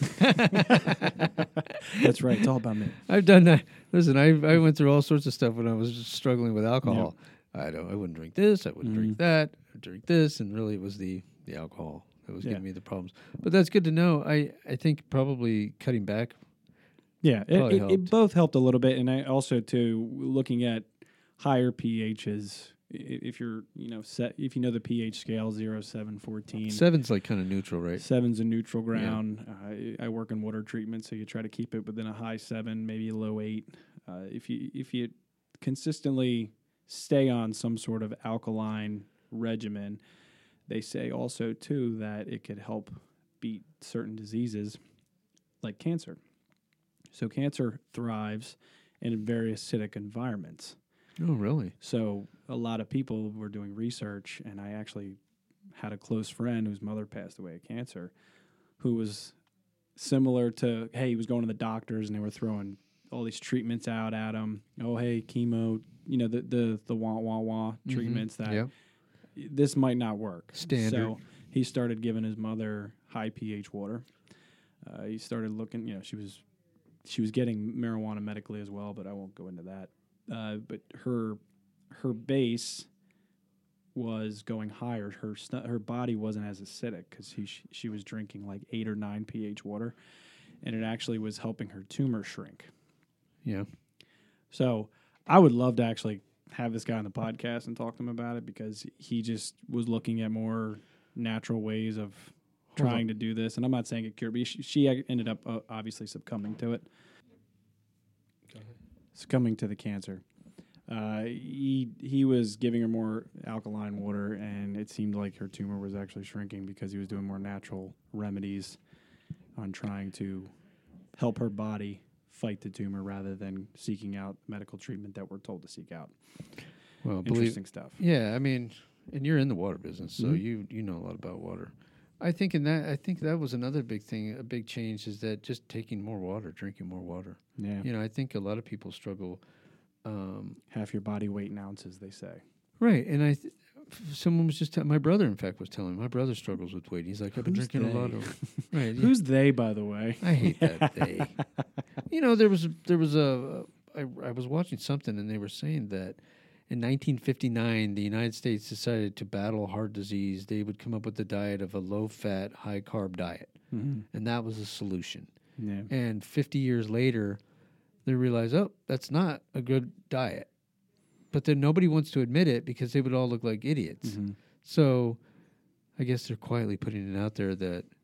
That's right. It's all about me. I've done that. Listen, I went through all sorts of stuff when I was struggling with alcohol. Yep. I wouldn't drink this. I wouldn't drink that. I'd drink this. And really it was the alcohol that was giving me the problems. But that's good to know. I think probably cutting back. Yeah, it both helped a little bit. And I also, too, looking at higher pHs, if you're, if you know the pH scale, 0, 7, 14. 7's like kind of neutral, right? 7's a neutral ground. Yeah. I work in water treatment, so you try to keep it within a high 7, maybe a low 8. If you consistently stay on some sort of alkaline regimen, they say also, too, that it could help beat certain diseases like cancer. So cancer thrives in very acidic environments. Oh, really? So a lot of people were doing research, and I actually had a close friend whose mother passed away of cancer, who was similar to, hey, he was going to the doctors, and they were throwing all these treatments out at him. Oh, hey, chemo, the wah treatments that this might not work. Standard. So he started giving his mother high pH water. He started looking, she was getting marijuana medically as well, but I won't go into that. But her base was going higher. Her body wasn't as acidic because she was drinking like 8 or 9 pH water, and it actually was helping her tumor shrink. Yeah. So I would love to actually have this guy on the podcast and talk to him about it, because he just was looking at more natural ways of trying to do this. And I'm not saying it cured, but she ended up obviously succumbing to it. Succumbing to the cancer. He was giving her more alkaline water, and it seemed like her tumor was actually shrinking because he was doing more natural remedies on trying to help her body fight the tumor rather than seeking out medical treatment that we're told to seek out. Well, interesting stuff. Yeah, I mean, and you're in the water business, so you know a lot about water. I think that was another big thing, a big change, is that just taking more water, drinking more water. Yeah. I think a lot of people struggle. Half your body weight in ounces, they say. Right, and someone was just my brother, in fact, was telling me. My brother struggles with weight. He's like, I've been drinking a lot of. Right. Who's they, by the way? I hate that they. There was I was watching something, and they were saying that in 1959, the United States decided to battle heart disease. They would come up with the diet of a low-fat, high-carb diet, and that was a solution. Yeah. And 50 years later, they realized, that's not a good diet. But then nobody wants to admit it because they would all look like idiots. So I guess they're quietly putting it out there that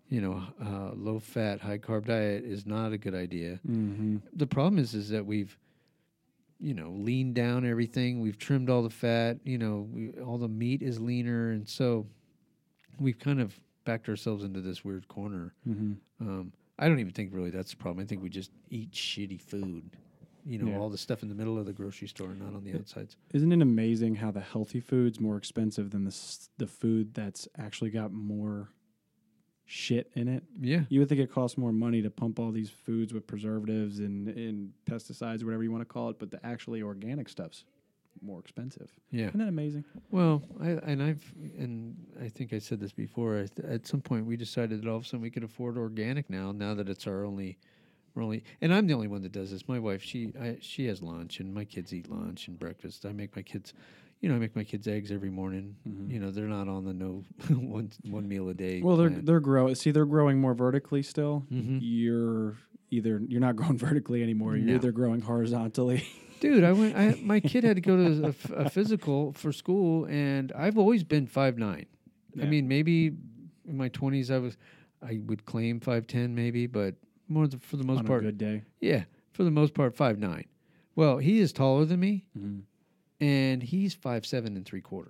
low fat, high carb diet is not a good idea. Mm-hmm. The problem is that we've, leaned down everything. We've trimmed all the fat. All the meat is leaner, and so we've kind of backed ourselves into this weird corner. Mm-hmm. I don't even think really that's the problem. I think we just eat shitty food. Yeah. All the stuff in the middle of the grocery store, not on the outsides. Isn't it amazing how the healthy food's more expensive than the food that's actually got more shit in it? Yeah. You would think it costs more money to pump all these foods with preservatives and pesticides, whatever you want to call it, but the actually organic stuff's more expensive. Yeah. Isn't that amazing? Well, I think I said this before. At some point, we decided that all of a sudden we could afford organic now that it's our only. And I'm the only one that does this. My wife, she has lunch, and my kids eat lunch and breakfast. I make my kids eggs every morning. Mm-hmm. They're not on the no one meal a day. Well, plan. they're growing more vertically still. Mm-hmm. You're not growing vertically anymore. You're No. either growing horizontally. Dude, my kid had to go to a physical for school, and I've always been 5'9". Yeah. I mean, maybe in my 20s I would claim 5'10", maybe, but for the most On part, a good day. yeah, for the most part 5'9". Well, he is taller than me, Mm-hmm. and he's 5'7" and 3/4.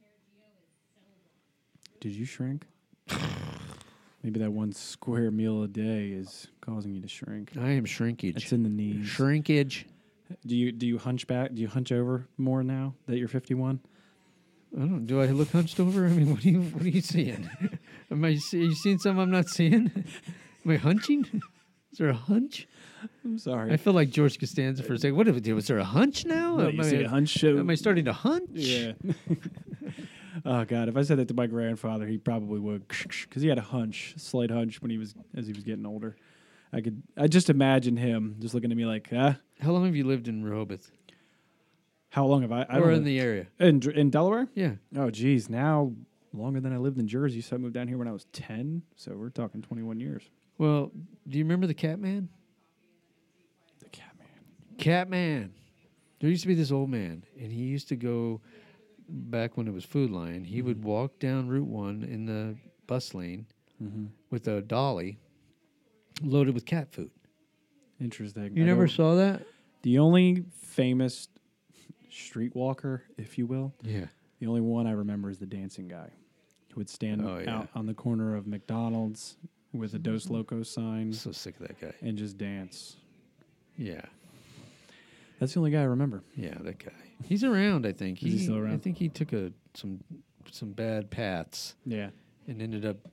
Did you shrink? Maybe that one square meal a day is causing you to shrink. I am shrinkage. It's in the knees. Shrinkage. Do you hunch back? Do you hunch over more now that you're 51? I don't know. Do I look hunched over? I mean, what are you seeing? Are you seeing something I'm not seeing? Am I hunching? Is there a hunch? I'm sorry. I feel like George Costanza for a second. What did we do? Was there a hunch now? No, you see a hunch show. Am I starting to hunch? Yeah. Oh God! If I said that to my grandfather, he probably would, because he had a slight hunch as he was getting older. I just imagine him just looking at me like, How long have you lived in Rehoboth? How long have I Or in the area? in Delaware? Yeah. Oh, geez, now longer than I lived in Jersey. So I moved down here when I was 10. So we're talking 21 years. Well, do you remember the Catman? The Catman. Catman. There used to be this old man, and he used to go back when it was Food Lion. He would walk down Route 1 in the bus lane with a dolly loaded with cat food. Interesting. You never saw that? The only famous streetwalker, if you will, Yeah. the only one I remember is the dancing guy who would stand out on the corner of McDonald's with a Dos Locos sign I'm so sick of that guy. and just dance. Yeah. That's the only guy I remember. Yeah, that guy. He's around, I think. Is he still around? I think he took some bad paths Yeah. and ended up,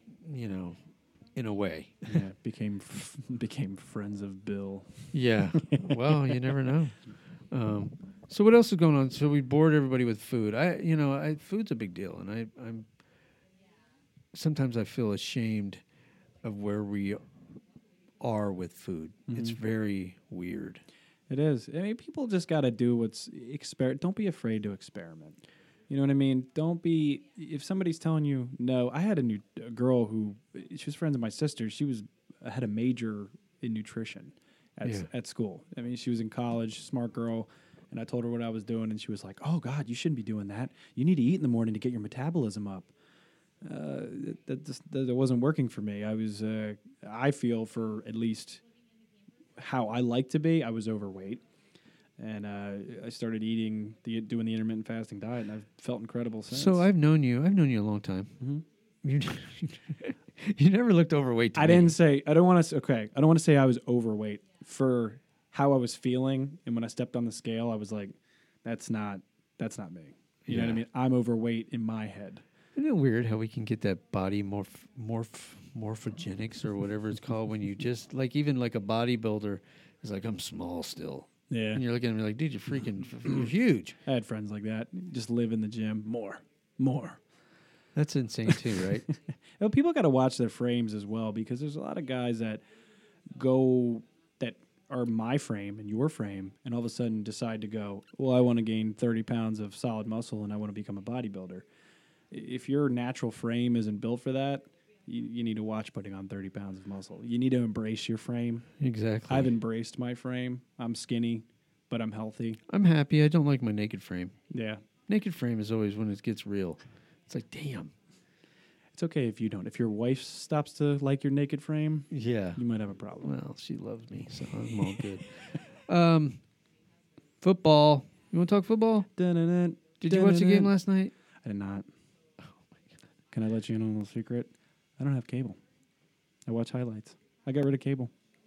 in a way. Yeah. Became friends of Bill. Yeah. Well, you never know. So what else is going on? So we bored everybody with food. Food's a big deal, and I'm sometimes I feel ashamed of where we are with food. It's very weird. It is. I mean, people just got to do don't be afraid to experiment. You know what I mean? Don't be, if somebody's telling you no. I had a girl who, she was friends with my sister. Had a major in nutrition at school. I mean, she was in college, smart girl. And I told her what I was doing, and she was like, "Oh God, you shouldn't be doing that. You need to eat in the morning to get your metabolism up." That wasn't working for me. I feel for at least how I like to be, I was overweight, and I started doing the intermittent fasting diet, and I've felt incredible since. So I've known you a long time. Mm-hmm. You never looked overweight to me. I didn't say. I don't want to say I was overweight for how I was feeling, and when I stepped on the scale, I was like, "That's not me." You know what I mean? I'm overweight in my head. Isn't it weird how we can get that body morphogenics or whatever it's called when you just even a bodybuilder is like, I'm small still. Yeah. And you're looking at me like, dude, you're huge. I had friends like that. Just live in the gym more. That's insane too, right? Well, people got to watch their frames as well, because there's a lot of guys that are my frame and your frame, and all of a sudden decide to go, well, I want to gain 30 pounds of solid muscle and I want to become a bodybuilder. If your natural frame isn't built for that, you need to watch putting on 30 pounds of muscle. You need to embrace your frame. Exactly. I've embraced my frame. I'm skinny, but I'm healthy. I'm happy. I don't like my naked frame. Yeah. Naked frame is always when it gets real. It's like, damn. It's okay if you don't. If your wife stops to like your naked frame, Yeah. you might have a problem. Well, she loves me, so I'm all good. Football. You want to talk football? Dun-dun-dun, Did you watch the game last night? I did not. Can I let you in on a little secret? I don't have cable. I watch highlights. I got rid of cable.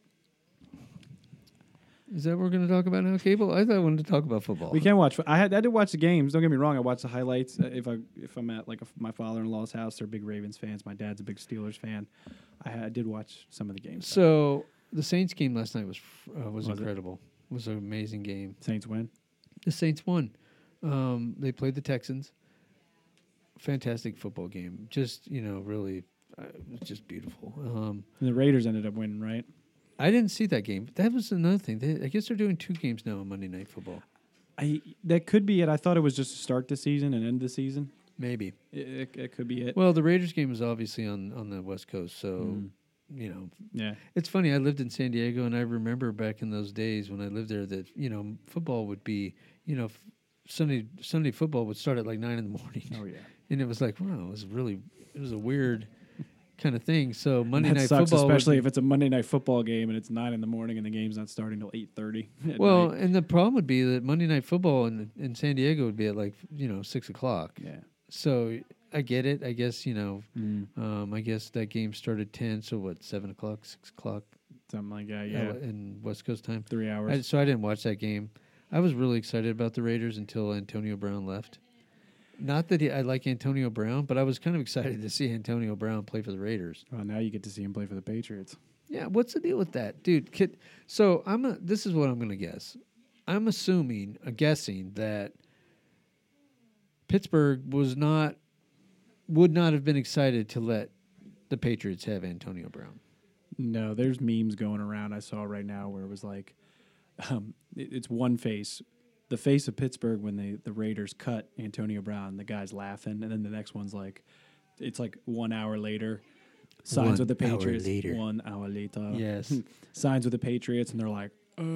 Is that what we're going to talk about now, cable? I thought I wanted to talk about football. We can watch. I did watch the games. Don't get me wrong. I watch the highlights. If I'm at like my father-in-law's house, they're big Ravens fans. My dad's a big Steelers fan. I did watch some of the games. So the Saints game last night was it? incredible. It was an amazing game. Saints win. The Saints won. They played the Texans. Fantastic football game. Just, really, it was just beautiful. And the Raiders ended up winning, right? I didn't see that game. That was another thing. I guess they're doing 2 games now on Monday Night Football. That could be it. I thought it was just to start the season and end the season. Maybe. It could be it. Well, the Raiders game is obviously on the West Coast, so, Yeah. It's funny. I lived in San Diego, and I remember back in those days when I lived there that, football would be, Sunday football would start at like 9 in the morning. Oh, yeah. And it was like, wow, it was a weird kind of thing. So Monday That Night sucks, Football, especially if it's a Monday night football game and it's 9 in the morning and the game's not starting till 8:30. well, and the problem would be that Monday Night Football in San Diego would be at like 6:00. Yeah. So I get it. I guess I guess that game started 10. So what? 7:00, 6:00. Something like that. Yeah. In West Coast time. 3 hours. So I didn't watch that game. I was really excited about the Raiders until Antonio Brown left. Not that I like Antonio Brown, but I was kind of excited to see Antonio Brown play for the Raiders. Well, now you get to see him play for the Patriots. Yeah, what's the deal with that, dude? So this is what I'm going to guess. I'm guessing that Pittsburgh would not have been excited to let the Patriots have Antonio Brown. No, there's memes going around I saw right now where it was like, it's one face. The face of Pittsburgh when the Raiders cut Antonio Brown, the guy's laughing, and then the next one's like, it's like 1 hour later, signs with the Patriots. 1 hour later. Yes. Signs with the Patriots, and they're like,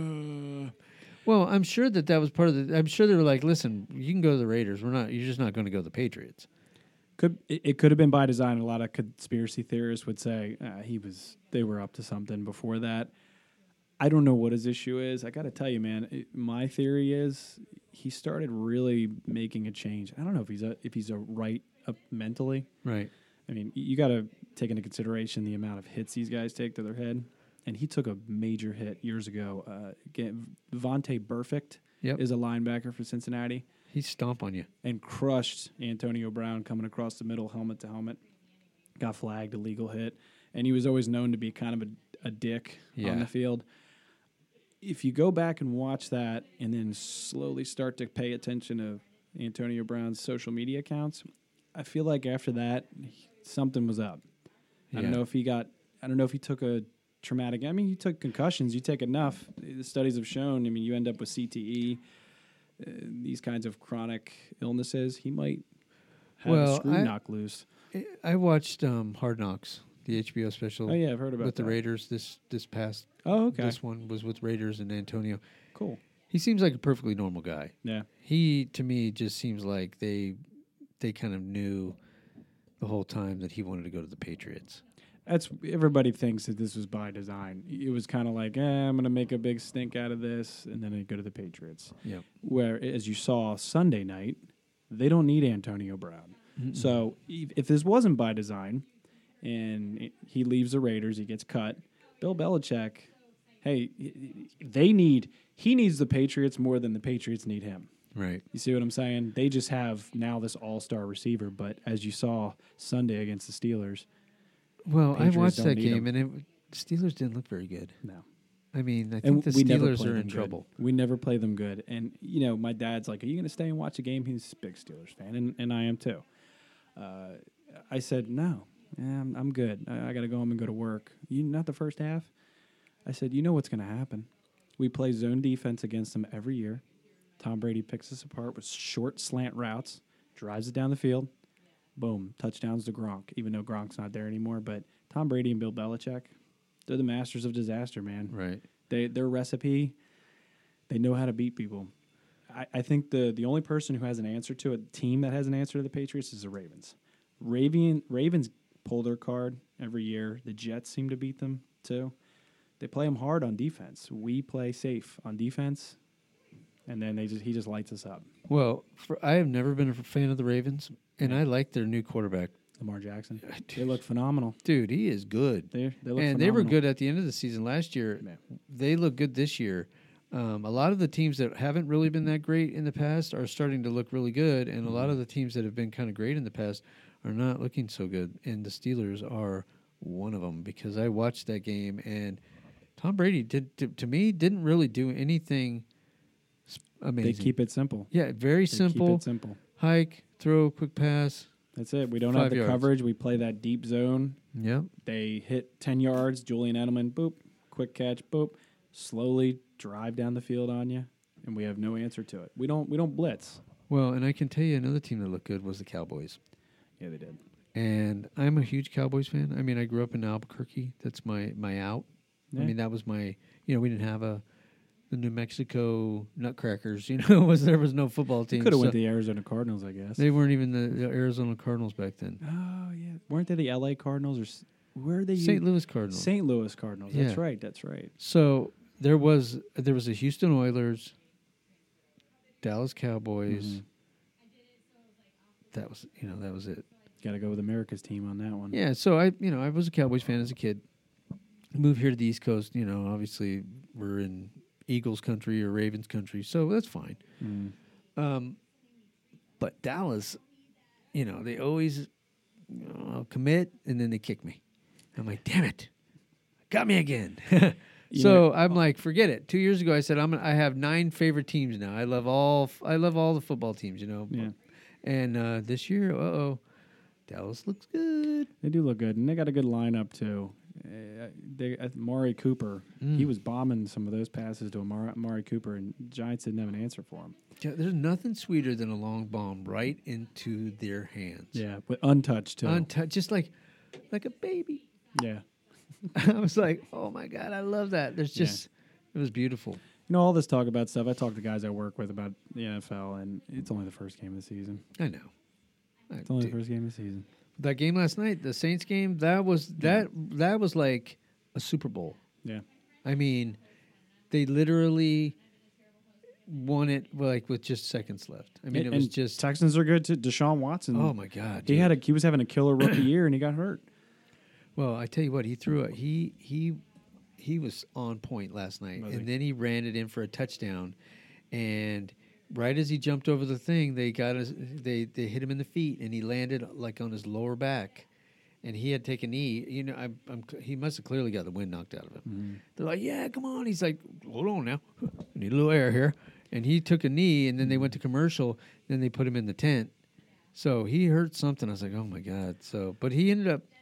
Well, I'm sure that was part of I'm sure they were like, listen, you can go to the Raiders. You're just not going to go to the Patriots. It could have been by design. A lot of conspiracy theorists would say they were up to something before that. I don't know what his issue is. I got to tell you, man. My theory is he started really making a change. I don't know if he's a right up mentally. Right. I mean, you got to take into consideration the amount of hits these guys take to their head, and he took a major hit years ago. Vontae Burfict is a linebacker for Cincinnati. He stomped on you and crushed Antonio Brown coming across the middle, helmet to helmet. Got flagged, illegal hit, and he was always known to be kind of a dick on the field. If you go back and watch that and then slowly start to pay attention to Antonio Brown's social media accounts, I feel like after that, something was up. I don't know if he took a traumatic. I mean, he took concussions. You take enough. The studies have shown. I mean, you end up with CTE, these kinds of chronic illnesses. He might have a screw knock loose. I watched Hard Knocks, the HBO special. Oh yeah, I've heard about with that. the Raiders this past. Oh okay. This one was with Raiders and Antonio. Cool. He seems like a perfectly normal guy. Yeah. He to me just seems like they kind of knew the whole time that he wanted to go to the Patriots. Everybody thinks that this was by design. It was kind of like, I'm going to make a big stink out of this, and then I go to the Patriots. Yeah. Where, as you saw Sunday night, they don't need Antonio Brown. Mm-mm. So if this wasn't by design, and he leaves the Raiders, he gets cut, Bill Belichick, he needs the Patriots more than the Patriots need him. Right. You see what I'm saying? They just have now this all-star receiver, but as you saw Sunday against the Steelers. Well, I watched that game, and the Steelers didn't look very good. No. I mean, I think the Steelers are in trouble. We never play them good. And, my dad's like, are you going to stay and watch a game? He's a big Steelers fan, and I am too. I said, no, I'm good. I got to go home and go to work. Not the first half? I said, you know what's going to happen. We play zone defense against them every year. Tom Brady picks us apart with short slant routes, drives it down the field. Boom, touchdowns to Gronk, even though Gronk's not there anymore. But Tom Brady and Bill Belichick, they're the masters of disaster, man. Right. Their recipe, they know how to beat people. I think the only person who has an answer to a team that has an answer to the Patriots is the Ravens. Ravens pull their card every year. The Jets seem to beat them too. They play them hard on defense. We play safe on defense, and then he just lights us up. Well, I have never been a fan of the Ravens, and I like their new quarterback. Lamar Jackson. They look phenomenal. Dude, he is good. They look and phenomenal. They were good at the end of the season last year. Man. They look good this year. A lot of the teams that haven't really been that great in the past are starting to look really good, and a lot of the teams that have been kind of great in the past are not looking so good. And the Steelers are one of them because I watched that game, and Tom Brady didn't really do anything amazing. They keep it simple. Yeah, very simple. Keep it simple. Hike, throw, quick pass. That's it. We don't 5 have the yards. coverage. We play that deep zone. Yep. They hit 10 yards. Julian Edelman, boop. Quick catch, boop. Slowly drive down the field on you, and we have no answer to it. We don't blitz. Well, and I can tell you another team that looked good was the Cowboys. Yeah, they did. And I'm a huge Cowboys fan. I mean, I grew up in Albuquerque. That's my out. Yeah. I mean, that was my, we didn't have the New Mexico Nutcrackers, there was no football team. Could have went to the Arizona Cardinals, I guess. They weren't even the Arizona Cardinals back then. Oh, yeah. Weren't they the L.A. Cardinals? Or where are they? St. Louis Cardinals. St. Louis Cardinals. Yeah. That's right. So there was a Houston Oilers, Dallas Cowboys. Mm-hmm. That was it. Got to go with America's team on that one. Yeah, so I was a Cowboys fan as a kid. Moved here to the East Coast, obviously we're in Eagles country or Ravens country, so that's fine. Mm. But Dallas, they always commit and then they kick me. I'm like, damn it, got me again. So I'm like, forget it. 2 years ago, I said I have 9 favorite teams now. I love all the football teams, Yeah. And this year, Dallas looks good. They do look good, and they got a good lineup too. Amari Cooper, he was bombing some of those passes to Amari Cooper, and Giants didn't have an answer for him. Yeah, there's nothing sweeter than a long bomb right into their hands. Yeah, but untouched too. Untouched, just like a baby. Yeah. I was like, oh my God, I love that. It was beautiful. All this talk about stuff. I talk to guys I work with about the NFL, and it's only the first game of the season. I know. It's only the first game of the season. That game last night, the Saints game, that was like a Super Bowl. Yeah. I mean, they literally won it with just seconds left. I mean, it was just Texans are good too. Deshaun Watson. Oh my God, he was having a killer rookie year and he got hurt. Well, I tell you what, he was on point last night, and then he ran it in for a touchdown, and right as he jumped over the thing, they hit him in the feet, and he landed like on his lower back, and he had taken a knee. He must have clearly got the wind knocked out of him. Mm-hmm. They're like, yeah, come on. He's like, hold on now, I need a little air here, and he took a knee, and then they went to commercial, then they put him in the tent, so he hurt something. I was like, oh my God. So, but he ended up.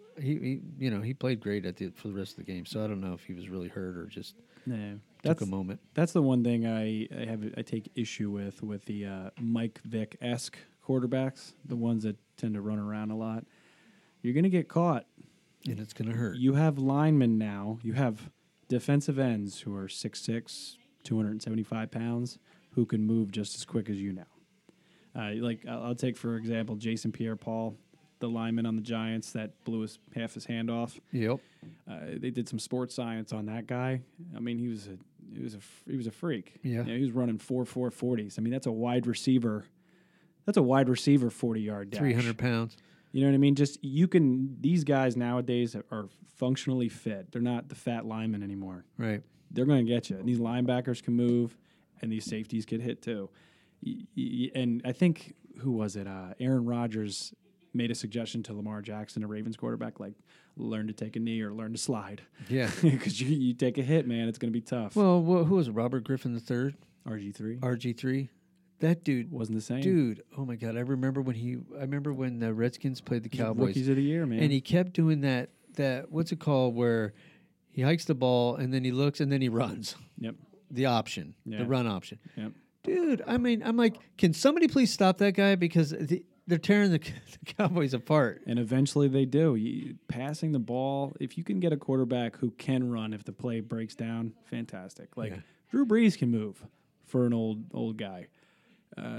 He played great for the rest of the game. So I don't know if he was really hurt or just took a moment. That's the one thing I take issue with the Mike Vick-esque quarterbacks, the ones that tend to run around a lot. You're going to get caught. And it's going to hurt. You have linemen now. You have defensive ends who are 6'6", 275 pounds, who can move just as quick as you now. I'll take, for example, Jason Pierre-Paul, the lineman on the Giants that blew half his hand off. Yep. They did some sports science on that guy. I mean, he was a freak. Yeah. He was running 4.4 40s. I mean, that's a wide receiver. That's a wide receiver 40-yard dash. 300 pounds. You know what I mean? These guys nowadays are functionally fit. They're not the fat linemen anymore. Right. They're going to get you. And these linebackers can move, and these safeties get hit too. And I think, who was it? Aaron Rodgers made a suggestion to Lamar Jackson, a Ravens quarterback, like learn to take a knee or learn to slide. Yeah. Because you take a hit, man, it's going to be tough. Well, who was it? Robert Griffin III? RG3. RG3. That dude wasn't the same. Dude, oh my God. I remember when the Redskins played the Cowboys. Rookies of the year, man. And he kept doing that what's it called, where he hikes the ball and then he looks and then he runs. Yep. The option. Yeah. The run option. Yep. Dude, I mean, I'm like, can somebody please stop that guy? Because they're tearing the Cowboys apart. And eventually they do. Passing the ball, if you can get a quarterback who can run if the play breaks down, fantastic. Drew Brees can move for an old guy.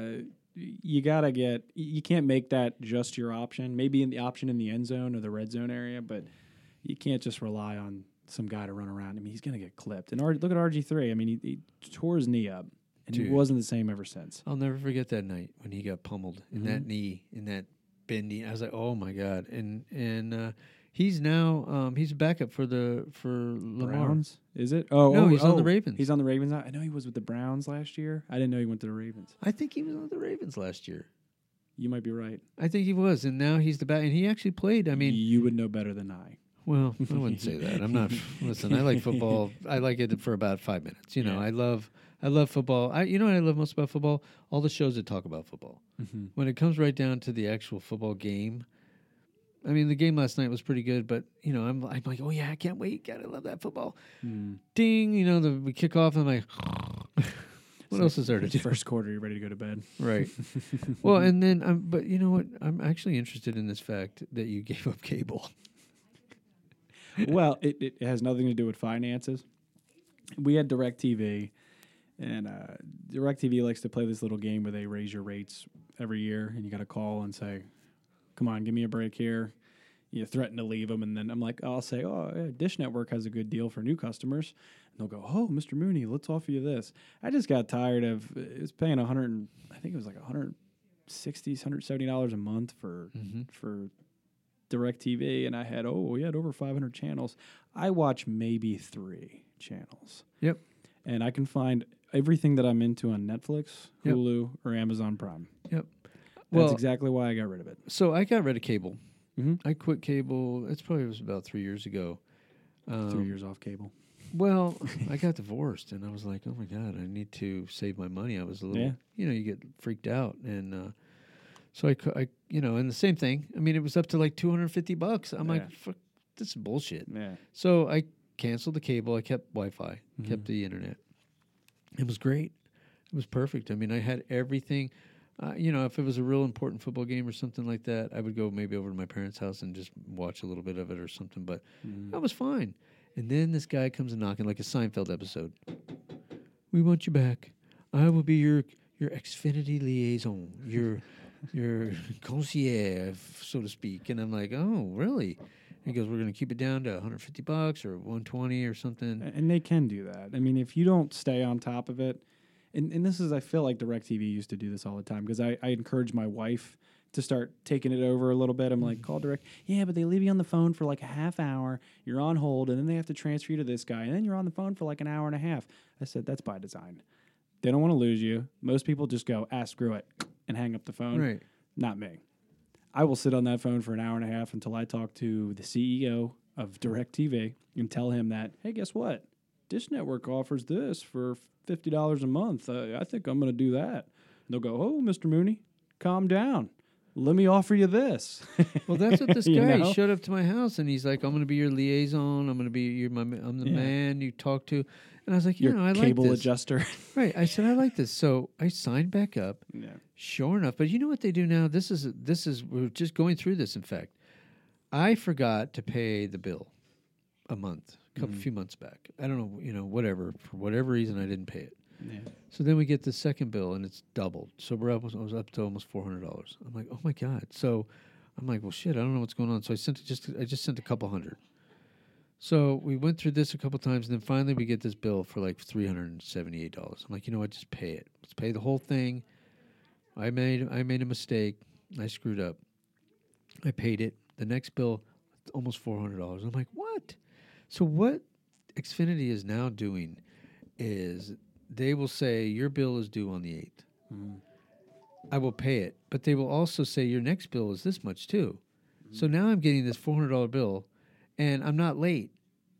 you gotta get. You can't make that just your option. Maybe in the option in the end zone or the red zone area, but you can't just rely on some guy to run around. I mean, he's gonna get clipped. And look at RG3. I mean, he tore his knee up, and Dude. he wasn't the same ever since. I'll never forget that night when he got pummeled in that knee, in that bending. I was like, oh my god! And he's now he's a backup for Lamar. Browns, is it? Oh, No, he's on the Ravens. He's on the Ravens now. I know he was with the Browns last year. I didn't know he went to the Ravens. I think he was on the Ravens last year. You might be right. I think he was, and now he's the back. And he actually played. I mean, you would know better than I. well, I wouldn't say that. I'm not. Listen, I like football. I like it for about 5 minutes. You know, Yeah. I love football. You know what I love most about football? All the shows that talk about football. Mm-hmm. When it comes right down to the actual football game, I mean, the game last night was pretty good, but you know, I'm like, oh yeah, I can't wait. God, I love that football. Ding, you know, we kick off. And I'm like, what else is there to do? First quarter, you're ready to go to bed. Right. Well, and then, but you know what? I'm actually interested in this fact that you gave up cable. Well, it has nothing to do with finances. We had DirecTV, and DirecTV likes to play this little game where they raise your rates every year, and you got to call and say, come on, give me a break here. You threaten to leave them, and then I'll say, oh, yeah, Dish Network has a good deal for new customers. And they'll go, oh, Mr. Mooney, let's offer you this. I just got tired of, it was paying I think it was like $160, $170 a month for DirecTV, and I had over 500 channels. I watch maybe 3 channels. Yep. And I can find everything that I'm into on Netflix, Yep. Hulu, or Amazon Prime. Yep. That's exactly why I got rid of it. So I got rid of cable. Mm-hmm. I quit cable. It was about 3 years ago. 3 years off cable. Well, I got divorced, and I was like, oh my god, I need to save my money. I was a little, you get freaked out, and so I, and the same thing. I mean, it was up to like $250. I'm like, fuck, this is bullshit. Yeah. So I canceled the cable. I kept Wi-Fi, kept the internet. It was great. It was perfect. I mean, I had everything. If it was a real important football game or something like that, I would go maybe over to my parents' house and just watch a little bit of it or something. But that was fine. And then this guy comes knocking like a Seinfeld episode. We want you back. I will be your Xfinity liaison, your concierge, so to speak. And I'm like, oh, really? He goes, we're going to keep it down to $150 or $120 or something. And they can do that. I mean, if you don't stay on top of it, and this is, I feel like DirecTV used to do this all the time because I encourage my wife to start taking it over a little bit. I'm like, call Direct. Yeah, but they leave you on the phone for like a half hour. You're on hold, and then they have to transfer you to this guy, and then you're on the phone for like an hour and a half. I said, that's by design. They don't want to lose you. Most people just go, screw it, and hang up the phone. Right. Not me. I will sit on that phone for an hour and a half until I talk to the CEO of DirecTV and tell him that, hey, guess what? Dish Network offers this for $50 a month. I think I'm going to do that. And they'll go, oh, Mr. Mooney, calm down. Let me offer you this. Well, that's what this guy know? showed up to my house, and he's like, I'm going to be your liaison. I'm going to be I'm the man you talk to. And I was like, Your I like cable this. adjuster. Right. I said, I like this. So I signed back up. Yeah. Sure enough. But you know what they do now? This is we're just going through this, in fact. I forgot to pay the bill a month, a few months back. I don't know, whatever. For whatever reason, I didn't pay it. Yeah. So then we get the second bill, and it's doubled. So I was up to almost $400. I'm like, oh my god. So I'm like, well, shit, I don't know what's going on. So I just sent a couple hundred. So we went through this a couple times, and then finally we get this bill for like $378. I'm like, you know what? Just pay it. Let's pay the whole thing. I made a mistake. I screwed up. I paid it. The next bill, almost $400. I'm like, what? So what Xfinity is now doing is they will say your bill is due on the 8th. I will pay it, but they will also say your next bill is this much too. So now I'm getting this $400 bill, and I'm not late.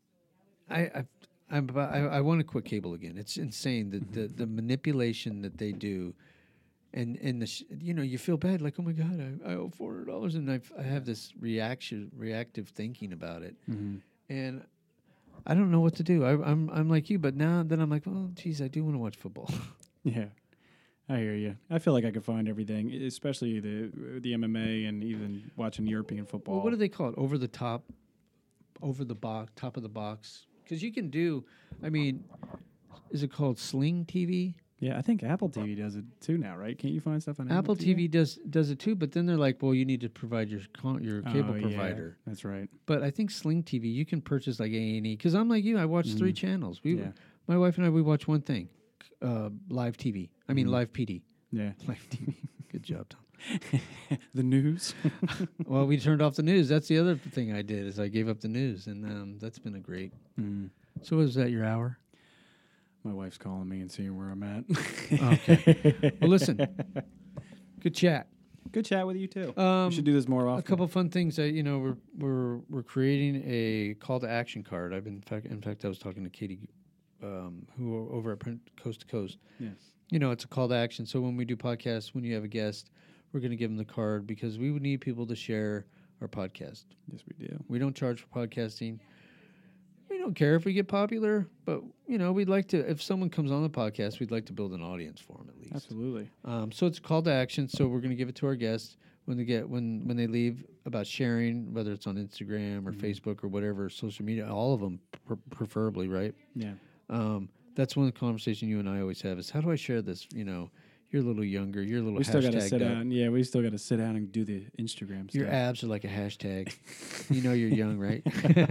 I want to quit cable again. It's insane the manipulation that they do, and you feel bad like, oh my god, I owe $400, and I have this reactive thinking about it, and I don't know what to do. I'm like you, but now then I'm like, oh geez, I do want to watch football. Yeah. I hear you. I feel like I could find everything, especially the MMA and even watching European football. Well, what do they call it? Over the top, over the box, top of the box. Because you can do, is it called Sling TV? Yeah, I think Apple TV does it too now, right? Can't you find stuff on Apple TV does it too, but then they're like, well, you need to provide your cable Yeah, provider. that's right. But I think Sling TV, you can purchase like A&E. Because I'm like you, I watch 3 channels. Yeah. My wife and I, we watch one thing, live TV. I mean, live PD. Yeah. Live TV. Good job, Tom. The news. Well, we turned off the news. That's the other thing I did is I gave up the news, and that's been a great. So was that your hour? My wife's calling me and seeing where I'm at. Okay. Well, listen. Good chat. Good chat with you too. We should do this more often. A couple fun things that we're creating a call to action card. In fact I was talking to Katie, who over at Print Coast to Coast. Yeah. It's a call to action. So when we do podcasts, when you have a guest, we're going to give them the card because we would need people to share our podcast. Yes, we do. We don't charge for podcasting. We don't care if we get popular, but we'd like to. If someone comes on the podcast, we'd like to build an audience for them at least. Absolutely. So it's a call to action. So we're going to give it to our guests when they leave about sharing, whether it's on Instagram or Facebook or whatever social media. All of them, preferably, right? Yeah. That's one conversation you and I always have is how do I share this? You're a little younger. You're a little. We still got to sit hashtagged up. down. Yeah, we still got to sit down and do the Instagram Your stuff. abs are like a hashtag. You're young, right?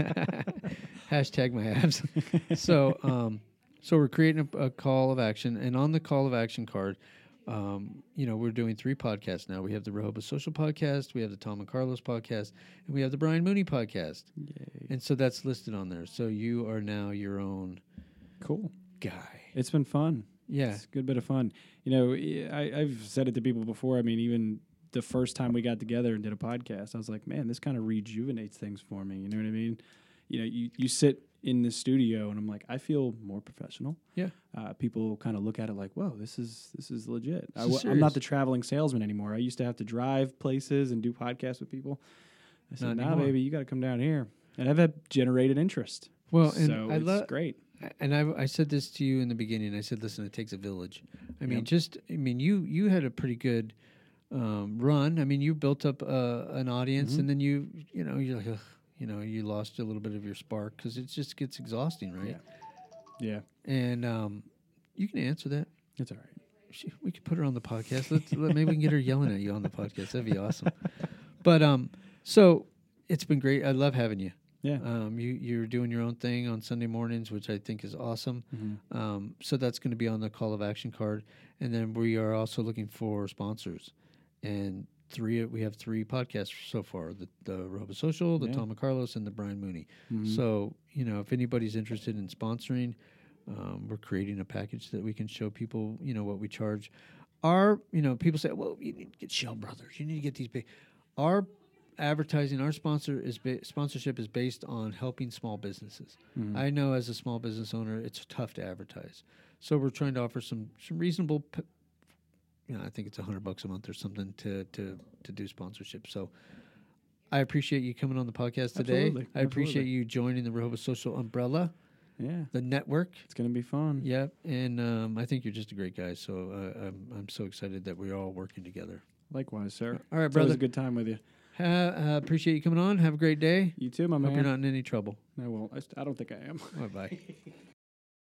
Hashtag my abs. So we're creating a call of action, and on the call of action card, we're doing 3 podcasts now. We have the Rehoboth Social Podcast, we have the Tom and Carlos Podcast, and we have the Brian Mooney Podcast. Yay. And so that's listed on there. So you are now your own Cool guy. It's been fun. Yeah. It's a good bit of fun. I've said it to people before. I mean, even the first time we got together and did a podcast, I was like, man, this kind of rejuvenates things for me. You know what I mean? You sit in the studio and I'm like, I feel more professional. Yeah. People kind of look at it like, whoa, this is legit. I'm not the traveling salesman anymore. I used to have to drive places and do podcasts with people. I said, nah, baby, you got to come down here. And I've had generated interest. Well, so and it's great. And I said this to you in the beginning. I said, listen, it takes a village. You had a pretty good run. I mean, you built up an audience, and then you're like, ugh, you lost a little bit of your spark because it just gets exhausting, right? Yeah. And you can answer that. It's all right. We could put her on the podcast. Maybe we can get her yelling at you on the podcast. That'd be awesome. But so it's been great. I love having you. Yeah. You're doing your own thing on Sunday mornings, which I think is awesome. Mm-hmm. So that's going to be on the call of action card. And then we are also looking for sponsors. And we have 3 podcasts so far, the Rehoboth Social, the Tom and Carlos, and the Brian Mooney. Mm-hmm. So, if anybody's interested in sponsoring, we're creating a package that we can show people, what we charge. People say, well, you need to get Shell Brothers. You need to get these big. Our advertising, our sponsorship is based on helping small businesses. Mm-hmm. I know as a small business owner, it's tough to advertise. So we're trying to offer some reasonable, I think it's $100 a month or something to do sponsorship. So I appreciate you coming on the podcast today. Absolutely. I appreciate you joining the Rehoboth Social umbrella. Yeah. The network. It's going to be fun. Yep. And I think you're just a great guy. So I'm so excited that we're all working together. Likewise, sir. All right, it's brother. always a good time with you. Appreciate you coming on. Have a great day. You too, my man. Hope you're not in any trouble. I won't. I don't think I am. Bye-bye.